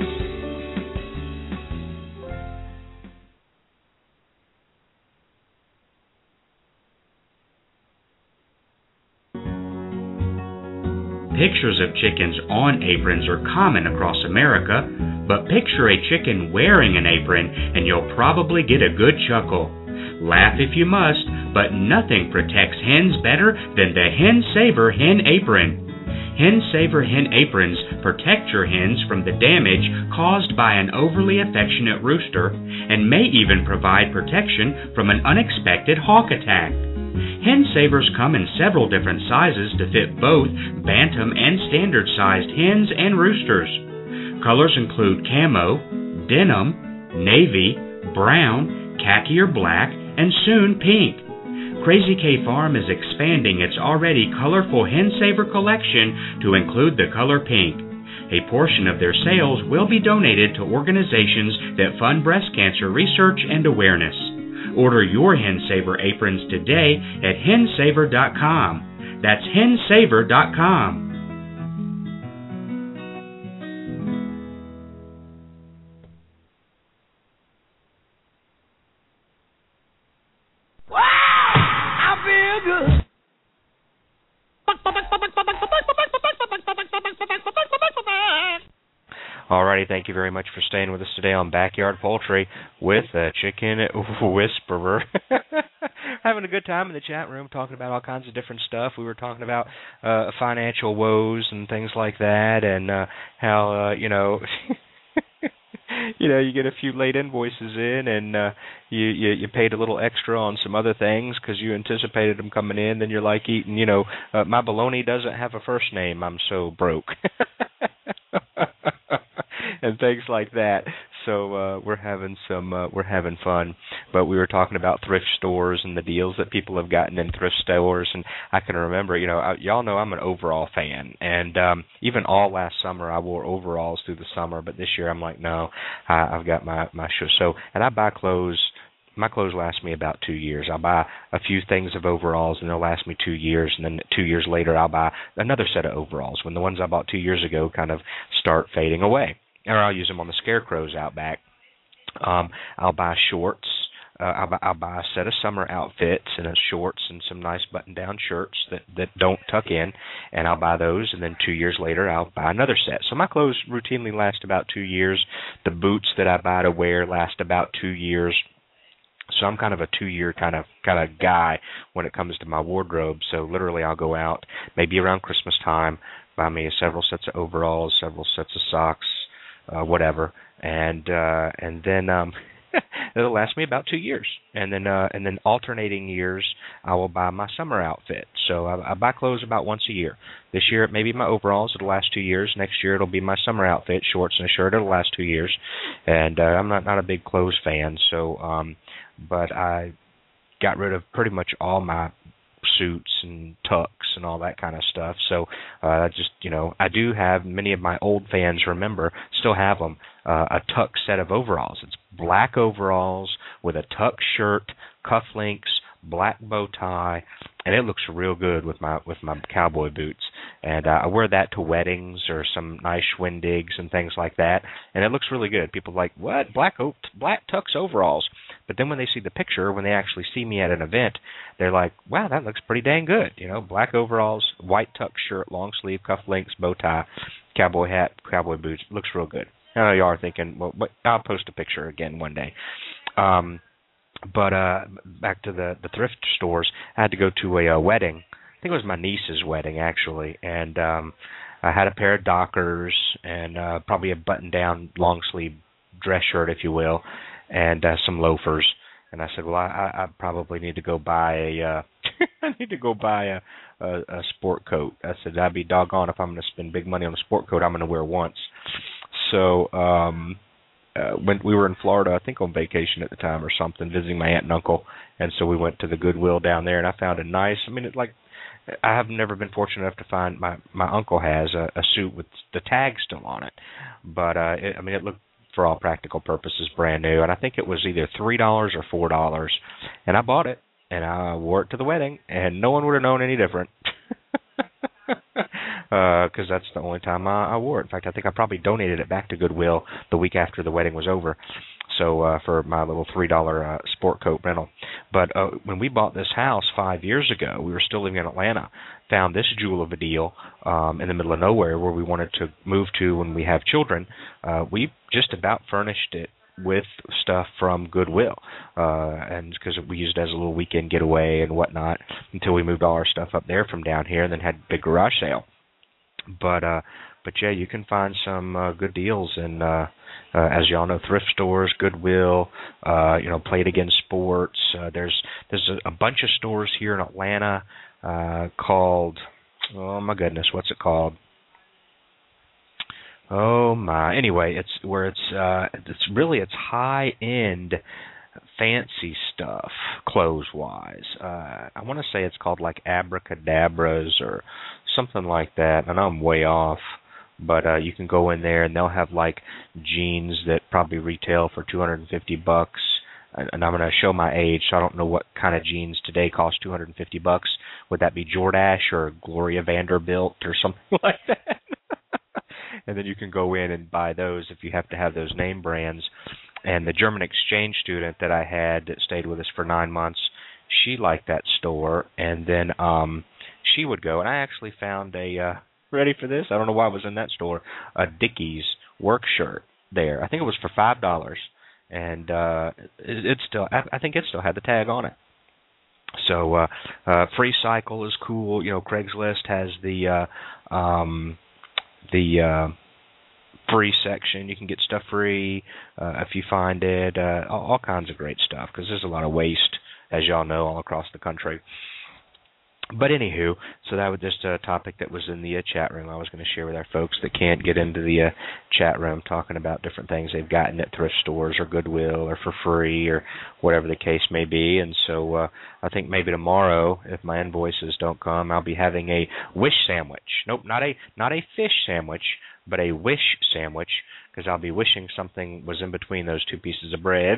Pictures of chickens on aprons are common across America, but picture a chicken wearing an apron and you'll probably get a good chuckle. Laugh if you must, but nothing protects hens better than the Hen Saver Hen Apron. Hen Saver Hen Aprons protect your hens from the damage caused by an overly affectionate rooster and may even provide protection from an unexpected hawk attack. Hen Savers come in several different sizes to fit both bantam and standard-sized hens and roosters. Colors include camo, denim, navy, brown, khaki or black, and soon pink. Crazy K Farm is expanding its already colorful Hen Saver collection to include the color pink. A portion of their sales will be donated to organizations that fund breast cancer research and awareness. Order your Hen Saver aprons today at hensaver.com. That's hensaver.com. good. Alrighty, thank you very much for staying with us today on Backyard Poultry with the Chicken Whisperer. Having a good time in the chat room, talking about all kinds of different stuff. We were talking about financial woes and things like that, and how you get a few late invoices in, and you paid a little extra on some other things because you anticipated them coming in. Then you're like eating, my bologna doesn't have a first name. I'm so broke. And things like that. So we're having fun. But we were talking about thrift stores and the deals that people have gotten in thrift stores. And I can remember, y'all know I'm an overall fan. And even all last summer, I wore overalls through the summer. But this year, I'm like, no, I've got my shoes. So, and I buy clothes. My clothes last me about 2 years. I'll buy a few things of overalls, and they'll last me 2 years. And then 2 years later, I'll buy another set of overalls when the ones I bought 2 years ago kind of start fading away. Or I'll use them on the scarecrows out back. I'll buy shorts. I'll buy a set of summer outfits and shorts and some nice button-down shirts that don't tuck in, and I'll buy those. And then 2 years later, I'll buy another set. So my clothes routinely last about 2 years. The boots that I buy to wear last about 2 years. So I'm kind of a 2-year kind of guy when it comes to my wardrobe. So literally, I'll go out maybe around Christmas time, buy me several sets of overalls, several sets of socks. Whatever, and then it'll last me about 2 years, and then alternating years I will buy my summer outfit. So I buy clothes about once a year. This year it may be my overalls. It'll last 2 years. Next year it'll be my summer outfit, shorts and a shirt. It'll last 2 years, and I'm not a big clothes fan. So, but I got rid of pretty much all my suits and tux and all that kind of stuff. So I do have, many of my old fans remember, still have them, a tux set of overalls. It's black overalls with a tux shirt, cufflinks, black bow tie, and it looks real good with my cowboy boots. And I wear that to weddings or some nice shindigs and things like that, and it looks really good. People are like, what? Black tux overalls? But then when they see the picture, when they actually see me at an event, they're like, wow, that looks pretty dang good. Black overalls, white tux shirt, long sleeve, cufflinks, bow tie, cowboy hat, cowboy boots. Looks real good. I know you are thinking, well, I'll post a picture again one day. But back to the thrift stores, I had to go to a wedding. I think it was my niece's wedding, actually. And I had a pair of Dockers and probably a button-down long-sleeve dress shirt, if you will, and some loafers. And I said, well, I probably need to go buy a a sport coat. I said, I'd be doggone if I'm going to spend big money on a sport coat I'm going to wear once. So when we were in Florida, I think on vacation at the time or something, visiting my aunt and uncle, and so we went to the Goodwill down there, and I found a nice, I have never been fortunate enough to find, my uncle has a suit with the tag still on it, but it looked, for all practical purposes, brand new, and I think it was either $3 or $4, and I bought it, and I wore it to the wedding, and no one would have known any different. Because that's the only time I wore it. In fact, I think I probably donated it back to Goodwill the week after the wedding was over. So for my little $3 sport coat rental. But when we bought this house 5 years ago, we were still living in Atlanta, found this jewel of a deal in the middle of nowhere where we wanted to move to when we have children. We just about furnished it with stuff from Goodwill, and because we used it as a little weekend getaway and whatnot until we moved all our stuff up there from down here and then had a big garage sale. But yeah, you can find some good deals in, as y'all know, thrift stores, Goodwill, Play It Again Sports. There's a bunch of stores here in Atlanta called, oh my goodness, what's it called? Oh my! Anyway, it's where it's high end, fancy stuff, clothes wise. I want to say it's called like Abracadabras or something like that. I know I'm way off, but you can go in there and they'll have like jeans that probably retail for $250. And I'm going to show my age, so I don't know what kind of jeans today cost $250. Would that be Jordache or Gloria Vanderbilt or something like that? And then you can go in and buy those if you have to have those name brands. And the German exchange student that I had that stayed with us for 9 months, she liked that store, and then she would go, and I actually found a ready for this? I don't know why it was in that store. A Dickies work shirt there. I think it was for $5, and it still. I think it still had the tag on it. So Free Cycle is cool. You know, Craigslist has the free section. You can get stuff free if you find it. All kinds of great stuff, because there's a lot of waste, as y'all know, all across the country. But anywho, so that was just a topic that was in the chat room I was going to share with our folks that can't get into the chat room, talking about different things they've gotten at thrift stores or Goodwill or for free or whatever the case may be. And so I think maybe tomorrow, if my invoices don't come, I'll be having a wish sandwich. Nope, not a fish sandwich, but a wish sandwich, because I'll be wishing something was in between those two pieces of bread.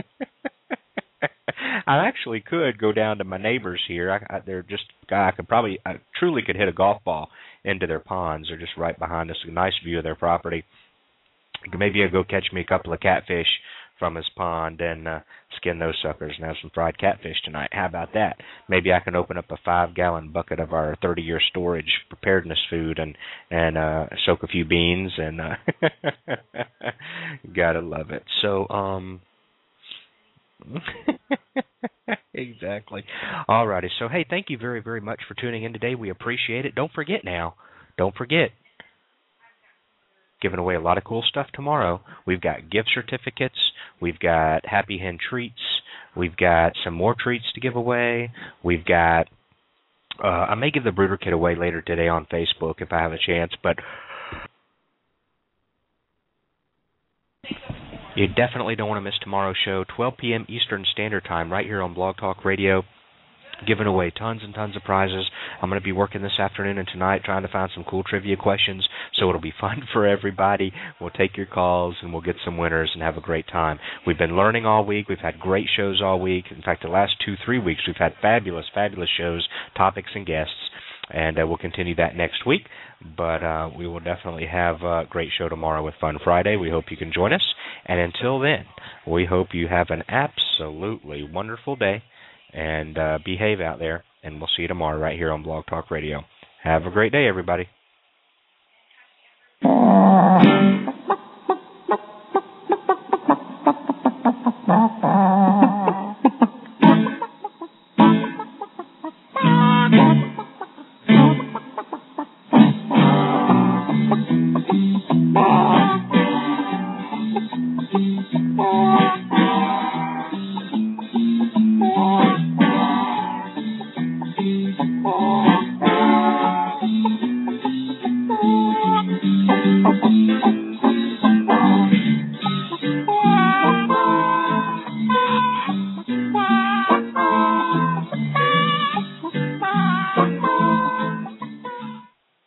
I actually could go down to my neighbors here. I truly could hit a golf ball into their ponds. They're just right behind us, a nice view of their property. Maybe I'll go catch me a couple of catfish from his pond and skin those suckers and have some fried catfish tonight. How about that? Maybe I can open up a 5-gallon bucket of our 30-year storage preparedness food and soak a few beans, and gotta love it. So, exactly. All righty. So, hey, thank you very, very much for tuning in today. We appreciate it. Don't forget, giving away a lot of cool stuff tomorrow. We've got gift certificates. We've got Happy Hen treats. We've got some more treats to give away. We've got, I may give the Brooder Kit away later today on Facebook if I have a chance, but you definitely don't want to miss tomorrow's show, 12 p.m. Eastern Standard Time, right here on Blog Talk Radio, giving away tons and tons of prizes. I'm going to be working this afternoon and tonight trying to find some cool trivia questions, so it'll be fun for everybody. We'll take your calls, and we'll get some winners and have a great time. We've been learning all week. We've had great shows all week. In fact, the last 2-3 weeks, we've had fabulous, fabulous shows, topics, and guests. And we'll continue that next week. But we will definitely have a great show tomorrow with Fun Friday. We hope you can join us. And until then, we hope you have an absolutely wonderful day and behave out there. And we'll see you tomorrow right here on Blog Talk Radio. Have a great day, everybody.